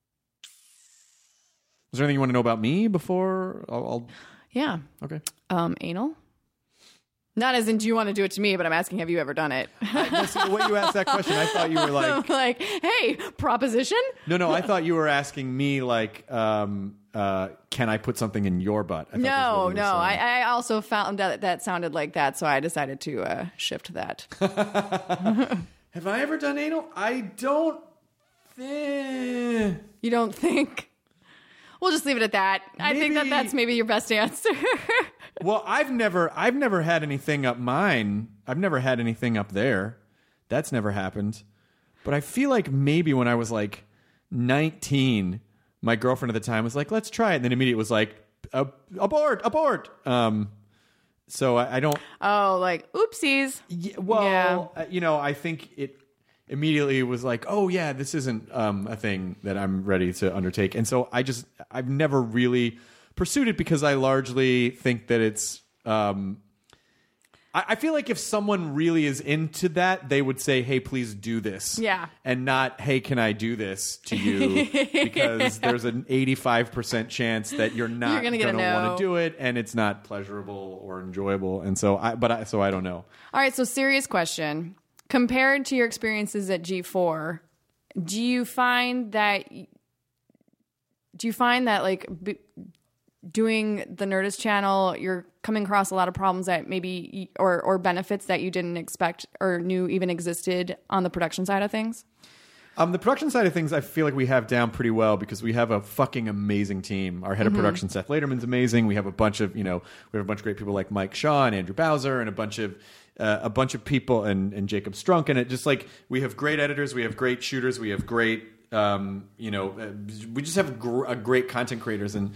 is there anything you want to know about me before? I'll. I'll...
Yeah.
Okay.
Um, anal. Not as in, do you want to do it to me? But I'm asking, have you ever done it?
I, the way you asked that question, I thought you were like,
like, hey, proposition.
No, no, I thought you were asking me like, um, uh, can I put something in your butt? I
no, no. I, I also found that that sounded like that, so I decided to uh, shift that.
Have I ever done anal? I don't think.
You don't think? We'll just leave it at that. Maybe... I think that that's maybe your best answer.
Well, I've never, I've never had anything up mine. I've never had anything up there. That's never happened. But I feel like maybe when I was like nineteen, my girlfriend at the time was like, "Let's try it," and then immediately was like, "Abort, abort." Um, so I, I don't.
Oh, like oopsies.
Yeah, well,
yeah.
Uh, you know, I think it immediately was like, "Oh yeah, this isn't um, a thing that I'm ready to undertake," and so I just, I've never really pursued it because I largely think that it's. Um, I, I feel like if someone really is into that, they would say, "Hey, please do this,"
yeah,
and not, "Hey, can I do this to you?" Because there's an eighty-five percent chance that you're not
going to
no. want to do it, and it's not pleasurable or enjoyable. And so, I but I, so I don't know.
All right, so serious question: compared to your experiences at G four, do you find that? Do you find that like? B- doing the Nerdist channel, you're coming across a lot of problems that maybe or or benefits that you didn't expect or knew even existed on the production side of things?
Um, the production side of things, I feel like we have down pretty well because we have a fucking amazing team. Our head
mm-hmm.
of production, Seth Laterman's amazing. We have a bunch of, you know, we have a bunch of great people like Mike Shaw and Andrew Bowser and a bunch of uh, a bunch of people and, and Jacob Strunk. And it just like we have great editors, we have great shooters, we have great, um, you know, uh, we just have gr- uh, great content creators. And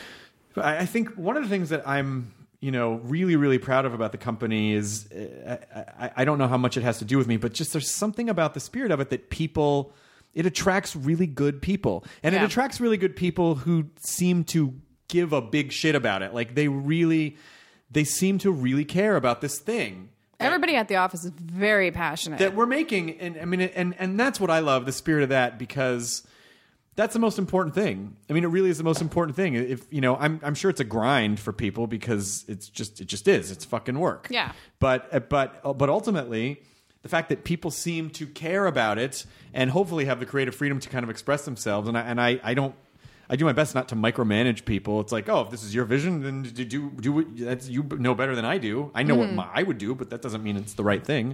I think one of the things that I'm, you know, really, really proud of about the company is uh, I, I don't know how much it has to do with me, but just there's something about the spirit of it that people, it attracts really good people. And
yeah.
it attracts really good people who seem to give a big shit about it. Like they really, they seem to really care about this thing.
Everybody at the office is very passionate.
That we're making. And I mean, and, and that's what I love, the spirit of that, because that's the most important thing. I mean, it really is the most important thing. If you know, I'm I'm sure it's a grind for people because it's just it just is. It's fucking work.
Yeah.
But but but ultimately, the fact that people seem to care about it and hopefully have the creative freedom to kind of express themselves. And I, and I, I don't, I do my best not to micromanage people. It's like, oh, if this is your vision, then do do, do what, that's, you know better than I do. I know mm. what my, I would do, but that doesn't mean it's the right thing.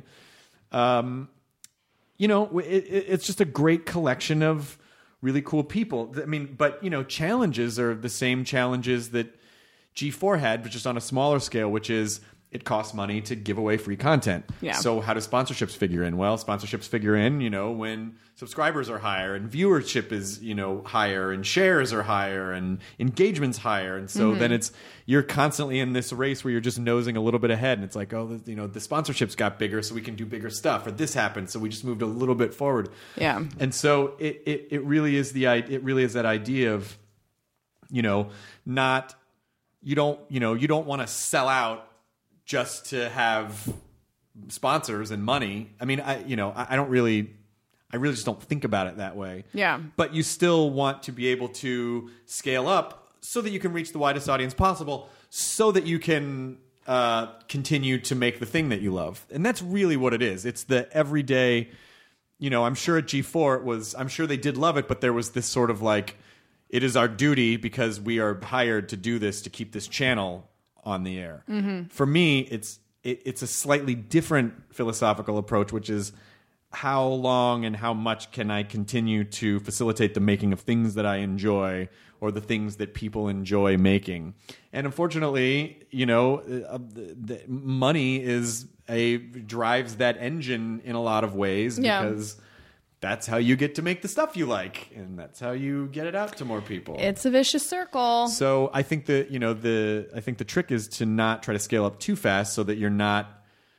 Um, you know, it, it, it's just a great collection of really cool people. I mean, but you know, challenges are the same challenges that G four had, but just on a smaller scale, which is it costs money to give away free content.
Yeah.
So how do sponsorships figure in? Well, sponsorships figure in, you know, when subscribers are higher and viewership is, you know, higher and shares are higher and engagement's higher. And so mm-hmm. then it's, you're constantly in this race where you're just nosing a little bit ahead. And it's like, oh, you know, the sponsorships got bigger so we can do bigger stuff, or this happened. So we just moved a little bit forward.
Yeah.
And so it, it, it really is the, it really is that idea of, you know, not, you don't, you know, you don't want to sell out just to have sponsors and money. I mean, I, you know, I, I don't really, I really just don't think about it that way.
Yeah.
But you still want to be able to scale up so that you can reach the widest audience possible, so that you can uh, continue to make the thing that you love. And that's really what it is. It's the everyday, you know, I'm sure at G four it was, I'm sure they did love it, but there was this sort of like, it is our duty because we are hired to do this, to keep this channel on the air. Mm-hmm. For me, it's it, it's a slightly different philosophical approach, which is how long and how much can I continue to facilitate the making of things that I enjoy, or the things that people enjoy making. And unfortunately, you know, uh, the, the money is a drives that engine in a lot of ways,
yeah.
because that's how you get to make the stuff you like, and that's how you get it out to more people.
It's a vicious circle.
So I think that, you know, the I think the trick is to not try to scale up too fast, so that you're not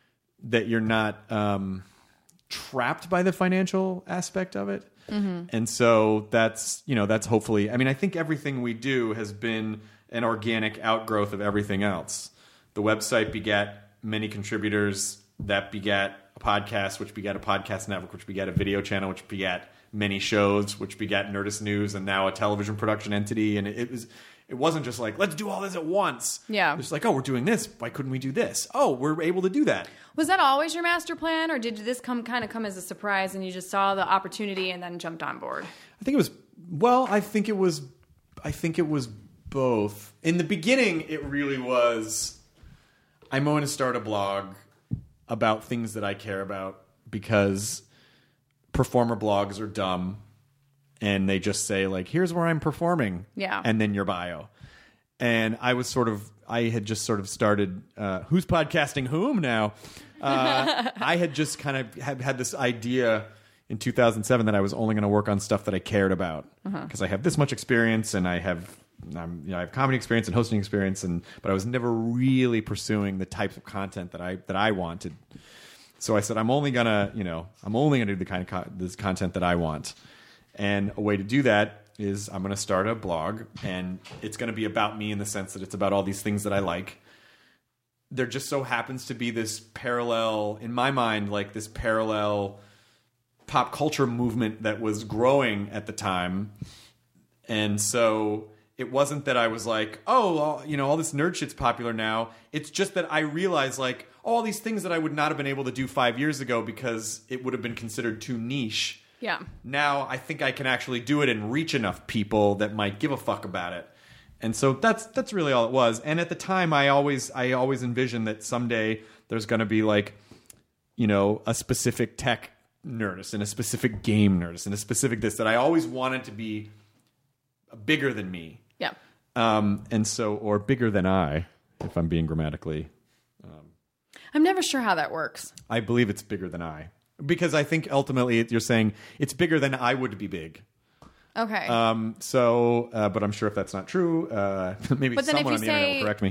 that you're not um, trapped by the financial aspect of it. Mm-hmm. And so that's, you know, that's hopefully, I mean, I think everything we do has been an organic outgrowth of everything else. The website begat many contributors that begat a podcast, which begat a podcast network, which begat a video channel, which begat many shows, which begat Nerdist News, and now a television production entity. And it, it was, it wasn't just like, let's do all this at once.
Yeah.
It's like, oh, we're doing this. Why couldn't we do this? Oh, we're able to do that.
Was that always your master plan, or did this come kind of come as a surprise and you just saw the opportunity and then jumped on board?
I think it was, well, I think it was, I think it was both. In the beginning, it really was, I'm going to start a blog about things that I care about, because performer blogs are dumb and they just say like, here's where I'm performing.
Yeah.
And then your bio. And I was sort of, I had just sort of started, uh, who's podcasting whom now? Uh, I had just kind of had, had this idea in two thousand seven that I was only going to work on stuff that I cared about, because uh-huh. I have this much experience and I have, I'm, you know, I have comedy experience and hosting experience, and but I was never really pursuing the types of content that I that I wanted. So I said, I'm only gonna, you know, I'm only gonna do the kind of co- this content that I want, and a way to do that is I'm gonna start a blog, and it's gonna be about me in the sense that it's about all these things that I like. There just so happens to be this parallel in my mind, like this parallel pop culture movement that was growing at the time, and so. It wasn't that I was like, oh, all, you know, all this nerd shit's popular now. It's just that I realized, like, all these things that I would not have been able to do five years ago because it would have been considered too niche.
Yeah.
Now I think I can actually do it and reach enough people that might give a fuck about it. And so that's that's really all it was. And at the time, I always I always envisioned that someday there's going to be like, you know, a specific tech Nerdist and a specific game Nerdist and a specific this, that I always wanted to be bigger than me.
Yeah.
Um, and so, or bigger than I, if I'm being grammatically. Um,
I'm never sure how that works.
I believe it's bigger than I. Because I think ultimately you're saying it's bigger than I would be big.
Okay.
Um, so, uh, but I'm sure if that's not true, uh, maybe
but then
someone
if you
on the
say,
internet will correct me.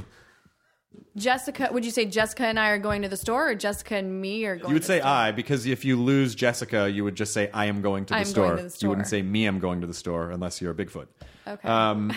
Jessica, would you say Jessica and I are going to the store, or Jessica and me are going
You would
to
say
the store?
I, because if you lose Jessica, you would just say I am going to the
I'm
store.
going to the store.
You wouldn't say me, I'm going to the store, unless you're a Bigfoot.
Okay.
Um,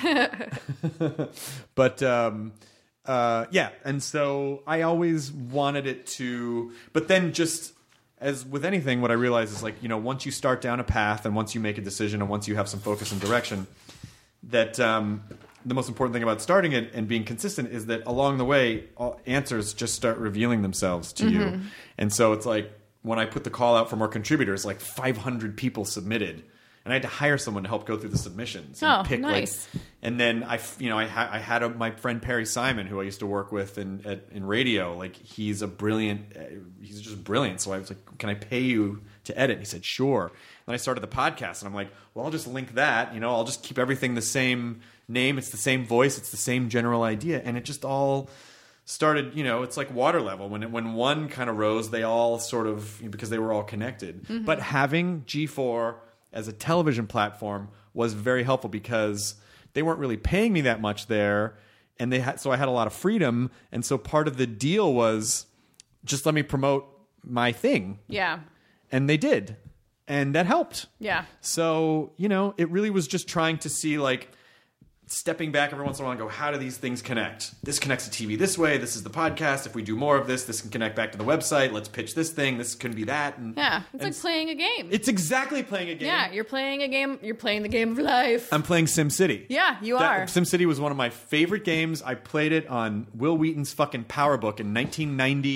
but um, uh, yeah, and so I always wanted it to, but then just as with anything, what I realized is like, you know, once you start down a path and once you make a decision and once you have some focus and direction, that um, the most important thing about starting it and being consistent is that along the way, all answers just start revealing themselves to
Mm-hmm.
you. And so it's like, when I put the call out for more contributors, like five hundred people submitted. And I had to hire someone to help go through the submissions and
Oh,
pick
nice.
like, and then I, you know, I, ha- I had a, my friend Perry Simon, who I used to work with in at, in radio. Like he's a brilliant, uh, he's just brilliant. So I was like, "Can I pay you to edit?" And he said, "Sure." Then I started the podcast, and I'm like, "Well, I'll just link that. You know, I'll just keep everything the same name. It's the same voice. It's the same general idea." And it just all started. You know, it's like water level. When it, when one kind of rose, they all sort of, because they were all connected. Mm-hmm. But having G four as a television platform was very helpful because they weren't really paying me that much there, and they had, so I had a lot of freedom, and so part of the deal was just let me promote my thing.
Yeah.
And they did, and that helped.
Yeah.
So, you know, it really was just trying to see, like, stepping back every once in a while and go, how do these things connect? This connects to T V this way. This is the podcast. If we do more of this, this can connect back to the website. Let's pitch this thing. This can be that. And,
Yeah. It's
and
like playing a game.
It's exactly playing a game.
Yeah, you're playing a game. You're playing the game of life.
I'm playing SimCity.
Yeah, you
That-
are.
SimCity was one of my favorite games. I played it on Will Wheaton's fucking PowerBook in nineteen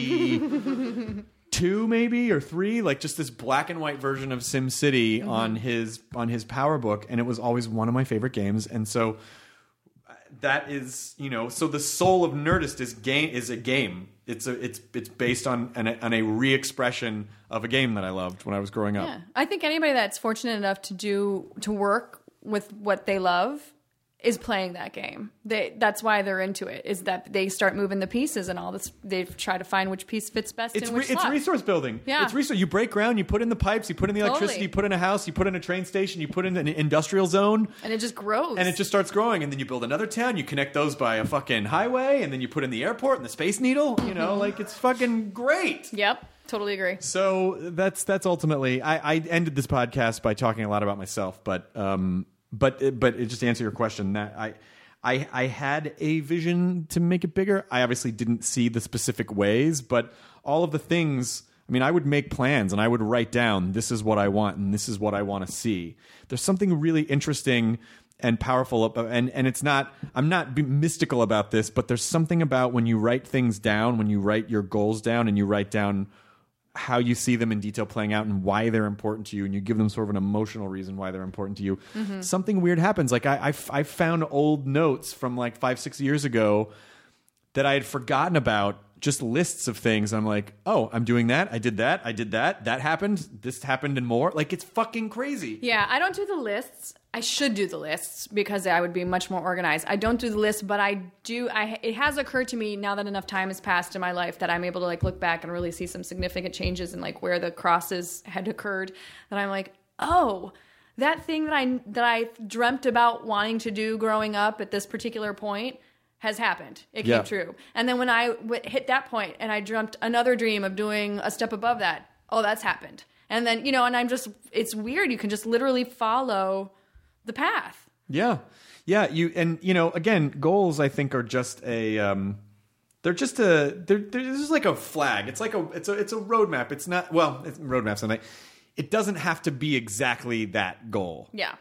ninety-two, maybe, or three. Like just this black and white version of SimCity mm-hmm. on his on his PowerBook, and it was always one of my favorite games. And so that is, you know, so the soul of Nerdist is game is a game. It's a it's it's based on an, on a re-expression of a game that I loved when I was growing up.
Yeah, I think anybody that's fortunate enough to do to work with what they love is playing that game. They that's why they're into it. Is that they start moving the pieces and all this. They try to find which piece fits best
It's
in which
re- it's
slot.
resource building.
Yeah.
It's resource. You break ground. You put in the pipes. You put in the electricity.
Totally.
You put in a house. You put in a train station. You put in an industrial zone.
And it just grows.
And it just starts growing, and then you build another town. You connect those by a fucking highway, and then you put in the airport and the Space Needle. You know, like it's fucking great.
Yep, totally agree.
So that's that's ultimately. I, I ended this podcast by talking a lot about myself, but um, but but just to answer your question, that I. I, I had a vision to make it bigger. I obviously didn't see the specific ways, but all of the things, I mean, I would make plans and I would write down, this is what I want and this is what I want to see. There's something really interesting and powerful about, and, and it's not, I'm not mystical about this, but there's something about when you write things down, when you write your goals down and you write down how you see them in detail playing out and why they're important to you, and you give them sort of an emotional reason why they're important to you, mm-hmm. something weird happens. Like I, I, I found old notes from like five, six years ago that I had forgotten about, just lists of things. I'm like, oh, I'm doing that. I did that. I did that. That happened. This happened and more. Like, it's fucking crazy.
Yeah, I don't do the lists. I should do the lists because I would be much more organized. I don't do the lists, but I do. I it has occurred to me now that enough time has passed in my life that I'm able to like look back and really see some significant changes in like where the crosses had occurred. That I'm like, oh, that thing that I that I dreamt about wanting to do growing up at this particular point has happened. It
Yeah.
came true. And then when I w- hit that point and I dreamt another dream of doing a step above that, oh, that's happened. And then, you know, and I'm just, it's weird. You can just literally follow the path.
Yeah. Yeah. You, and you know, again, goals I think are just a, um, they're just a, they're, they're this is like a flag. It's like a, it's a, it's a roadmap. It's not, well, it's roadmap something. It doesn't have to be exactly that goal.
Yeah.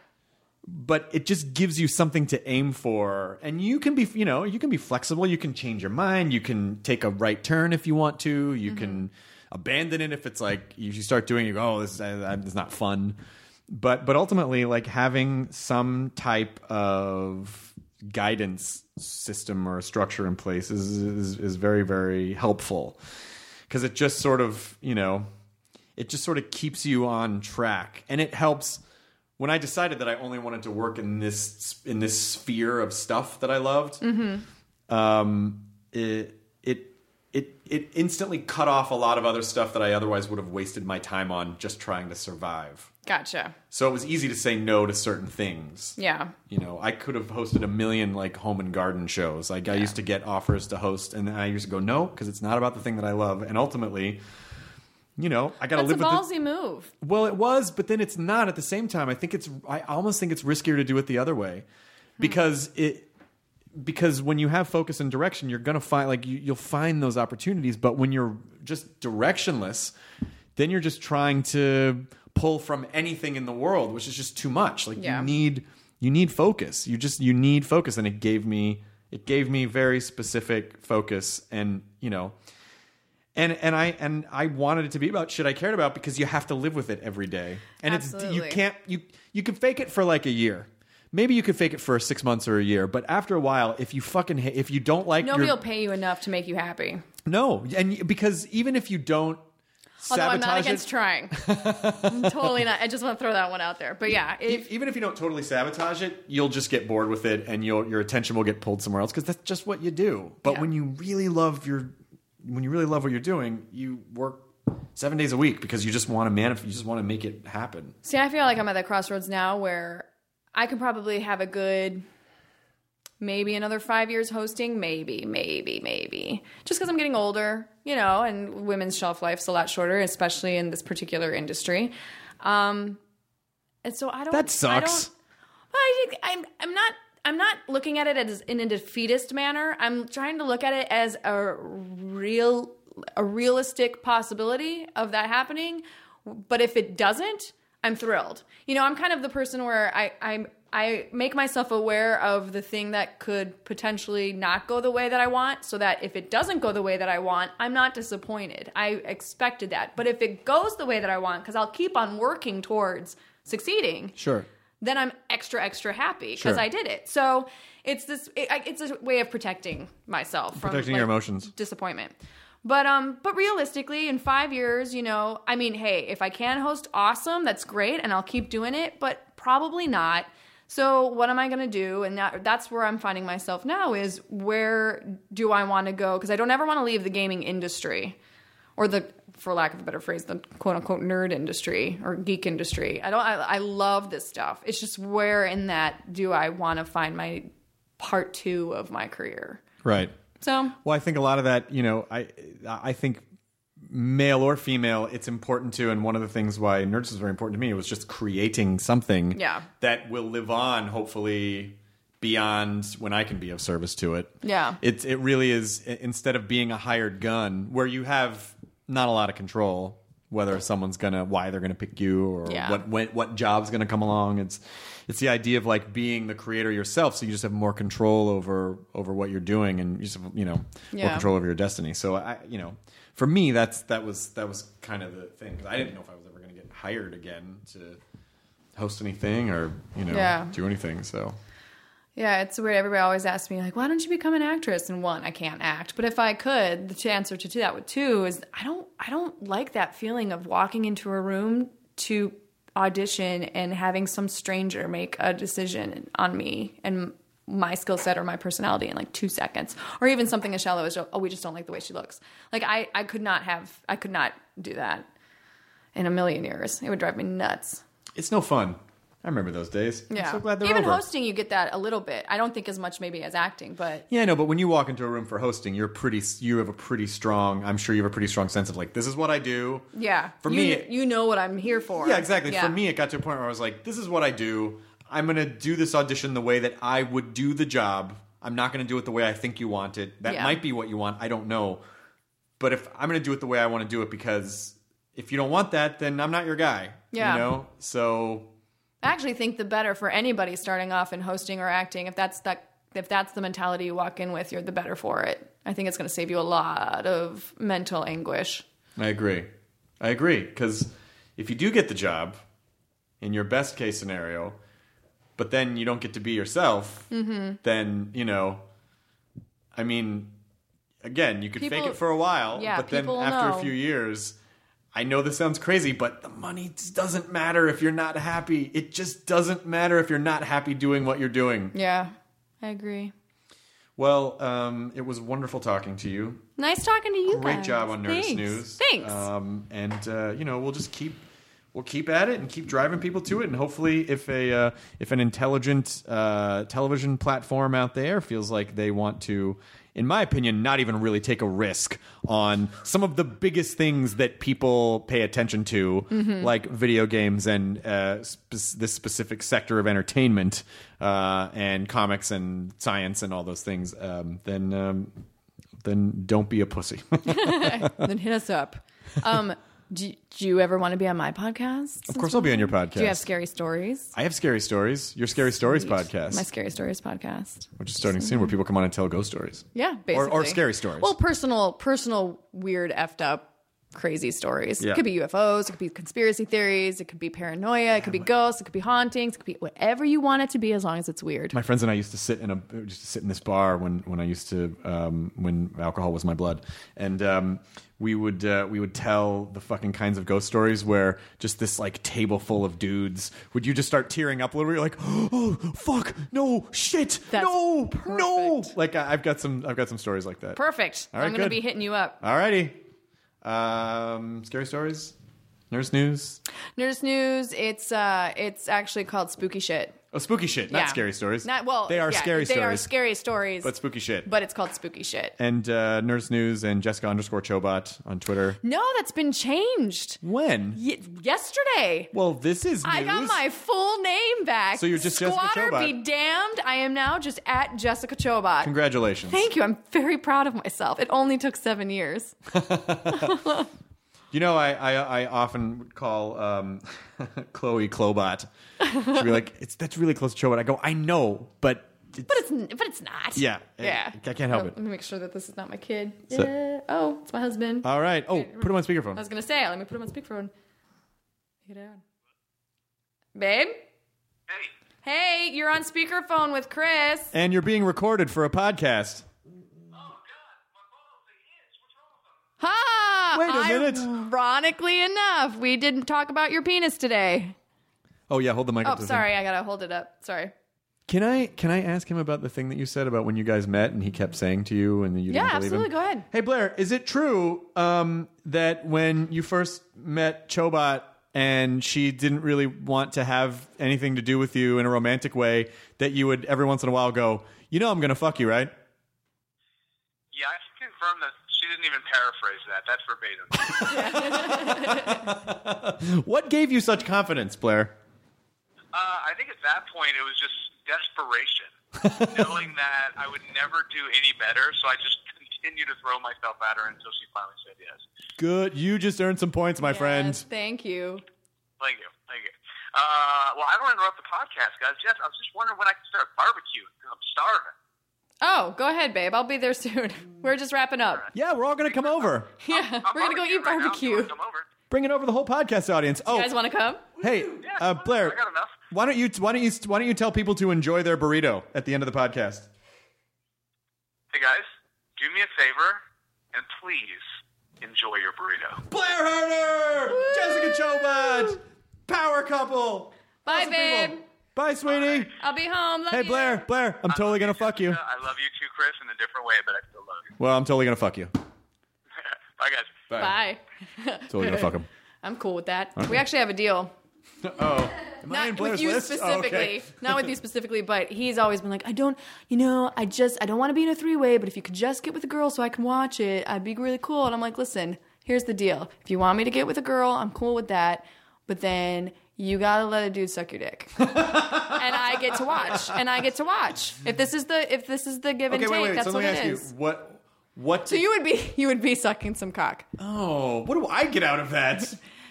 But it just gives you something to aim for, and you can be, you know, you can be flexible. You can change your mind. You can take a right turn if you want to. You mm-hmm. can abandon it if it's like you start doing. You go, oh, this is, uh, this is not fun. But but ultimately, like having some type of guidance system or a structure in place is is, is very very helpful, because it just sort of, you know, it just sort of keeps you on track, and it helps. When I decided that I only wanted to work in this in this sphere of stuff that I loved, mm-hmm. um, it it it it instantly cut off a lot of other stuff that I otherwise would have wasted my time on just trying to survive.
Gotcha.
So it was easy to say no to certain things.
Yeah.
You know, I could have hosted a million like home and garden shows. Like yeah. I used to get offers to host, and then I used to go no because it's not about the thing that I love, and ultimately. You know, I got to live with it.
That's a ballsy move.
Well, it was, but then it's not at the same time. I think it's, I almost think it's riskier to do it the other way, because hmm. it, because when you have focus and direction, you're going to find, like, you, you'll find those opportunities. But when you're just directionless, then you're just trying to pull from anything in the world, which is just too much. Like
yeah.
you need, you need focus. You just, you need focus. And it gave me, it gave me very specific focus, and, you know, And and I and I wanted it to be about shit I cared about because you have to live with it every day. And
Absolutely.
it's you can't you you can fake it for like a year. Maybe you could fake it for six months or a year, but after a while, if you fucking ha- if you don't like
Nobody
your,
will pay you enough to make you happy.
no, and because even if you don't
Although
sabotage
I'm not against
it,
trying. I'm totally not. I just want to throw that one out there. But yeah,
e-
if,
even if you don't totally sabotage it, you'll just get bored with it, and you'll, your attention will get pulled somewhere else because that's just what you do. But
Yeah.
when you really love your when you really love what you're doing, you work seven days a week because you just want to manif- you just want to make it happen.
see, I feel like I'm at that crossroads now where I could probably have a good, maybe another five years hosting. Maybe, maybe, maybe. Just because I'm getting older, you know, and women's shelf life's a lot shorter, especially in this particular industry. Um, and so I don't.
That sucks.
I don't, but I think I'm. I'm not. I'm not looking at it as in a defeatist manner. I'm trying to look at it as a real, a realistic possibility of that happening. But if it doesn't, I'm thrilled. You know, I'm kind of the person where I I I make myself aware of the thing that could potentially not go the way that I want, so that if it doesn't go the way that I want, I'm not disappointed. I expected that. But if it goes the way that I want, because I'll keep on working towards succeeding.
Sure.
Then I'm extra, extra happy because
Sure.
I did it. So it's this. It, it's a way of protecting myself from
Protecting your emotions.
disappointment. But um, but realistically, in five years, you know, I mean, hey, if I can host, awesome, that's great, and I'll keep doing it. But probably not. So what am I going to do? And that, that's where I'm finding myself now is where do I want to go? Because I don't ever want to leave the gaming industry, or the, for lack of a better phrase, the quote unquote nerd industry or geek industry. I don't. I, I love this stuff. It's just where in that do I want to find my part two of my career?
Right.
So
Well, I think a lot of that, you know, I I think male or female, it's important to, and one of the things why Nerds is very important to me was just creating something
Yeah.
that will live on, hopefully, beyond when I can be of service to it.
Yeah.
It, it really is, i- instead of being a hired gun, where you have not a lot of control, whether someone's gonna, why they're gonna pick you, or
Yeah.
what when, what job's gonna come along. It's it's the idea of like being the creator yourself, so you just have more control over over what you're doing, and you just have, you know, more
Yeah.
control over your destiny. So I, you know, for me, that's that was that was kind of the thing. 'Cause I didn't know if I was ever gonna get hired again to host anything or you know
Yeah.
do anything. So.
yeah, it's weird. Everybody always asks me like, why don't you become an actress? And one, I can't act, but if I could, the answer to that with two is I don't. I don't like that feeling of walking into a room to audition and having some stranger make a decision on me and my skill set or my personality in like two seconds, or even something as shallow as, oh, we just don't like the way she looks. Like I, I could not have, I could not do that in a million years. It would drive me nuts.
It's no fun. I remember those days.
Yeah.
I'm so glad they're
even
over.
hosting, you get that a little bit. I don't think as much maybe as acting, but
Yeah, no, but when you walk into a room for hosting, you're pretty. You have a pretty strong. I'm sure you have a pretty strong sense of like, this is what I do.
yeah.
For
you,
me, it-
you know what I'm here for.
Yeah, exactly.
Yeah.
For me, it got to a point where I was like, this is what I do. I'm going to do this audition the way that I would do the job. I'm not going to do it the way I think you want it. That
Yeah.
might be what you want. I don't know. But if I'm going to do it the way I want to do it, because if you don't want that, then I'm not your guy.
Yeah.
You know? So
I actually think the better for anybody starting off in hosting or acting, if that's that, if that's the mentality you walk in with, you're the better for it. I think it's going to save you a lot of mental anguish.
I agree. I agree. Because if you do get the job, in your best case scenario, but then you don't get to be yourself,
Mm-hmm.
then, you know, I mean, again, you could
People-
fake it for a while,
yeah,
but then
people will
after
know.
a few years, I know this sounds crazy, but the money just doesn't matter if you're not happy. It just doesn't matter if you're not happy doing what you're doing.
Yeah, I agree.
Well, um, it was wonderful talking to you.
Nice talking to you
Great
guys.
job on Nerdist
Thanks.
News.
Thanks.
Um, and uh, you know, we'll just keep we'll keep at it and keep driving people to it. And hopefully, if a uh, if an intelligent uh, television platform out there feels like they want to, in my opinion, not even really take a risk on some of the biggest things that people pay attention to,
Mm-hmm.
like video games and uh, spe- this specific sector of entertainment uh, and comics and science and all those things, um, then um, then don't be a pussy.
Then hit us up. Um, Do, do you ever want to be on my podcast?
Of course I'll be on your podcast.
Do you have scary stories?
I have Scary Stories. Your Scary Stories podcast.
My Scary Stories podcast.
Which is starting soon, where people come on and tell ghost stories.
Yeah, basically.
Or, or scary stories.
Well, personal, personal, weird, effed up, crazy stories.
Yeah.
It could be U F Os. It could be conspiracy theories. It could be paranoia. It could be ghosts. It could be hauntings. It could be whatever you want it to be, as long as it's weird.
My friends and I used to sit in a just to sit in this bar when, when I used to um, when alcohol was my blood, and um, we would uh, we would tell the fucking kinds of ghost stories where just this like table full of dudes would you just start tearing up a little bit. You're like, oh fuck, no shit,
That's
no,
perfect.
no. Like I, I've got some I've got some stories like that.
Perfect.
All right,
I'm going to
good.
be hitting you up.
Alrighty, um, scary stories, nurse news.
Nurse News. It's uh, it's actually called Spooky Shit.
Oh, spooky shit, not
Yeah.
scary stories.
Not well.
they are
yeah,
scary
they
stories.
are scary stories.
but spooky shit.
But it's called Spooky Shit.
And uh, Nurse News and Jessica underscore Chobot on Twitter.
No, that's been changed.
When?
Y- yesterday.
Well, this is news.
I got my full name back.
So you're just Jessica
Squatter
Chobot.
be damned. I am now just at Jessica Chobot.
Congratulations.
Thank you. I'm very proud of myself. It only took seven years.
You know, I I, I often would call um, Chloe Clobot. She'd be like, "It's that's really close to Chobot." I go, "I know, but it's,
But it's but it's not.
yeah,
Yeah.
I can't help
Oh,
it."
Let me make sure that this is not my kid.
So-
Yeah. Oh, it's my husband.
All right. Oh, put him on
I
speakerphone.
was gonna say, let me put him on speakerphone. Get out. Babe?
Hey.
Hey, you're on speakerphone with Chris.
And you're being recorded for a podcast.
Ha!
Wait a minute.
Ironically enough, we didn't talk about your penis today.
Oh yeah, hold the mic
Oh,
up. to the
sorry,
thing.
I gotta hold it up. Sorry.
Can I can I ask him about the thing that you said about when you guys met and he kept saying to you and then you
Yeah,
didn't believe
absolutely.
him?
Go ahead.
Hey Blair, is it true um, that when you first met Chobot and she didn't really want to have anything to do with you in a romantic way, that you would every once in a while go, you know, I'm gonna fuck you, right?
Yeah, I can confirm that she didn't even paraphrase that. That's verbatim.
What gave you such confidence, Blair?
Uh, I think at that point it was just desperation, knowing that I would never do any better, so I just continued to throw myself at her until she finally said yes.
Good, you just earned some points, my
Yes,
friend.
Thank you.
Thank you, thank you. Uh, well, I don't want to interrupt the podcast, guys. Yes, I was just wondering when I can start barbecuing because I'm starving.
Oh, go ahead, babe. I'll be there soon. We're just wrapping up.
Yeah, we're all gonna come over.
Yeah,
I'm
we're gonna go
barbecuing
eat
right now, so
barbecue.
Come over.
Bring it over the whole podcast audience. Oh,
You guys want to come?
hey,
Yeah,
uh, Blair.
I got enough.
Why don't you why don't you why don't you tell people to enjoy their burrito at the end of the podcast?
Hey guys, do me a favor and please enjoy your burrito.
Blair Herder, Jessica Chobot, power couple.
Bye,
Awesome
babe.
people. Bye, sweetie.
I'll be home. Love
Hey,
you.
Blair, Blair, I'm totally gonna fuck you.
I love you too, Chris, in a different way, but I still love you.
Well, I'm totally gonna fuck you.
Bye, guys.
Bye.
Totally gonna fuck him.
I'm cool with that. We actually have a deal.
Oh, am I in
Not
Blair's
with you
list? Oh,
specifically.
okay.
Not with you specifically, but he's always been like, I don't, you know, I just, I don't want to be in a three-way, but if you could just get with a girl so I can watch it, I'd be really cool. And I'm like, listen, here's the deal. If you want me to get with a girl, I'm cool with that. But then you gotta let a dude suck your dick, and I get to watch. And I get to watch. If this is the, if this is the give and
Okay,
take,
wait, wait.
that's
So
what
let me
it
ask
is.
you, what, what?
So you would be, you would be sucking some cock.
Oh, what do I get out of that?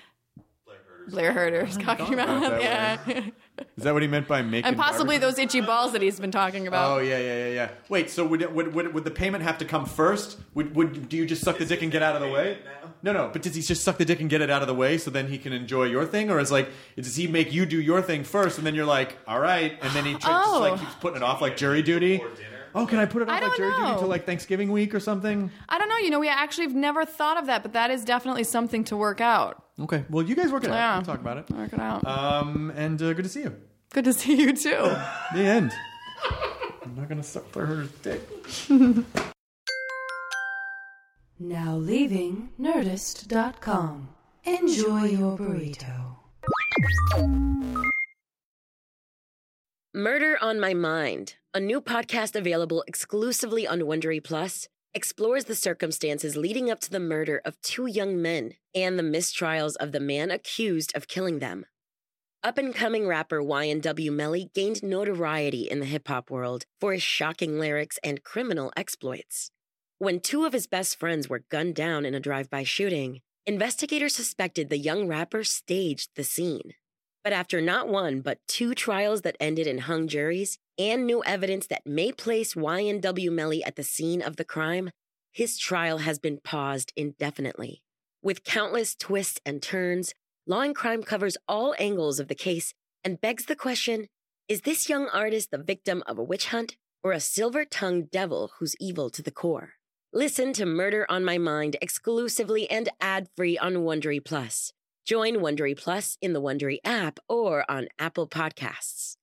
Blair Herder's talking
about
about,
it
yeah.
that Is that what he meant by making?
And possibly
barbecue?
those itchy balls that he's been talking about.
Oh yeah, yeah, yeah, yeah. Wait, so would, it, would would would the payment have to come first? Would would do you just suck the dick and get out of the way? No, no. But does he just suck the dick and get it out of the way so then he can enjoy your thing, or is like does he make you do your thing first and then you're like, all right, and then he tries,
Oh.
just like keeps putting it off like jury duty? Oh, can I put it
I
off like
don't
jury duty
know.
until like Thanksgiving week or something?
I don't know. You know, we actually have never thought of that, but that is definitely something to work out.
Okay, well you guys work it out.
Yeah.
We'll talk about it.
Work it out.
Um, and uh, good to see you.
Good to see you too.
The end. I'm not gonna suck Blair Herder's dick.
Now leaving Nerdist dot com. Enjoy your burrito.
Murder on My Mind, a new podcast available exclusively on Wondery Plus, explores the circumstances leading up to the murder of two young men and the mistrials of the man accused of killing them. Up-and-coming rapper Y N W Melly gained notoriety in the hip-hop world for his shocking lyrics and criminal exploits. When two of his best friends were gunned down in a drive-by shooting, investigators suspected the young rapper staged the scene. But after not one, but two trials that ended in hung juries and new evidence that may place Y N W Melly at the scene of the crime, his trial has been paused indefinitely. With countless twists and turns, Law and Crime covers all angles of the case and begs the question, is this young artist the victim of a witch hunt or a silver-tongued devil who's evil to the core? Listen to Murder on My Mind exclusively and ad-free on Wondery Plus. Join Wondery Plus in the Wondery app or on Apple Podcasts.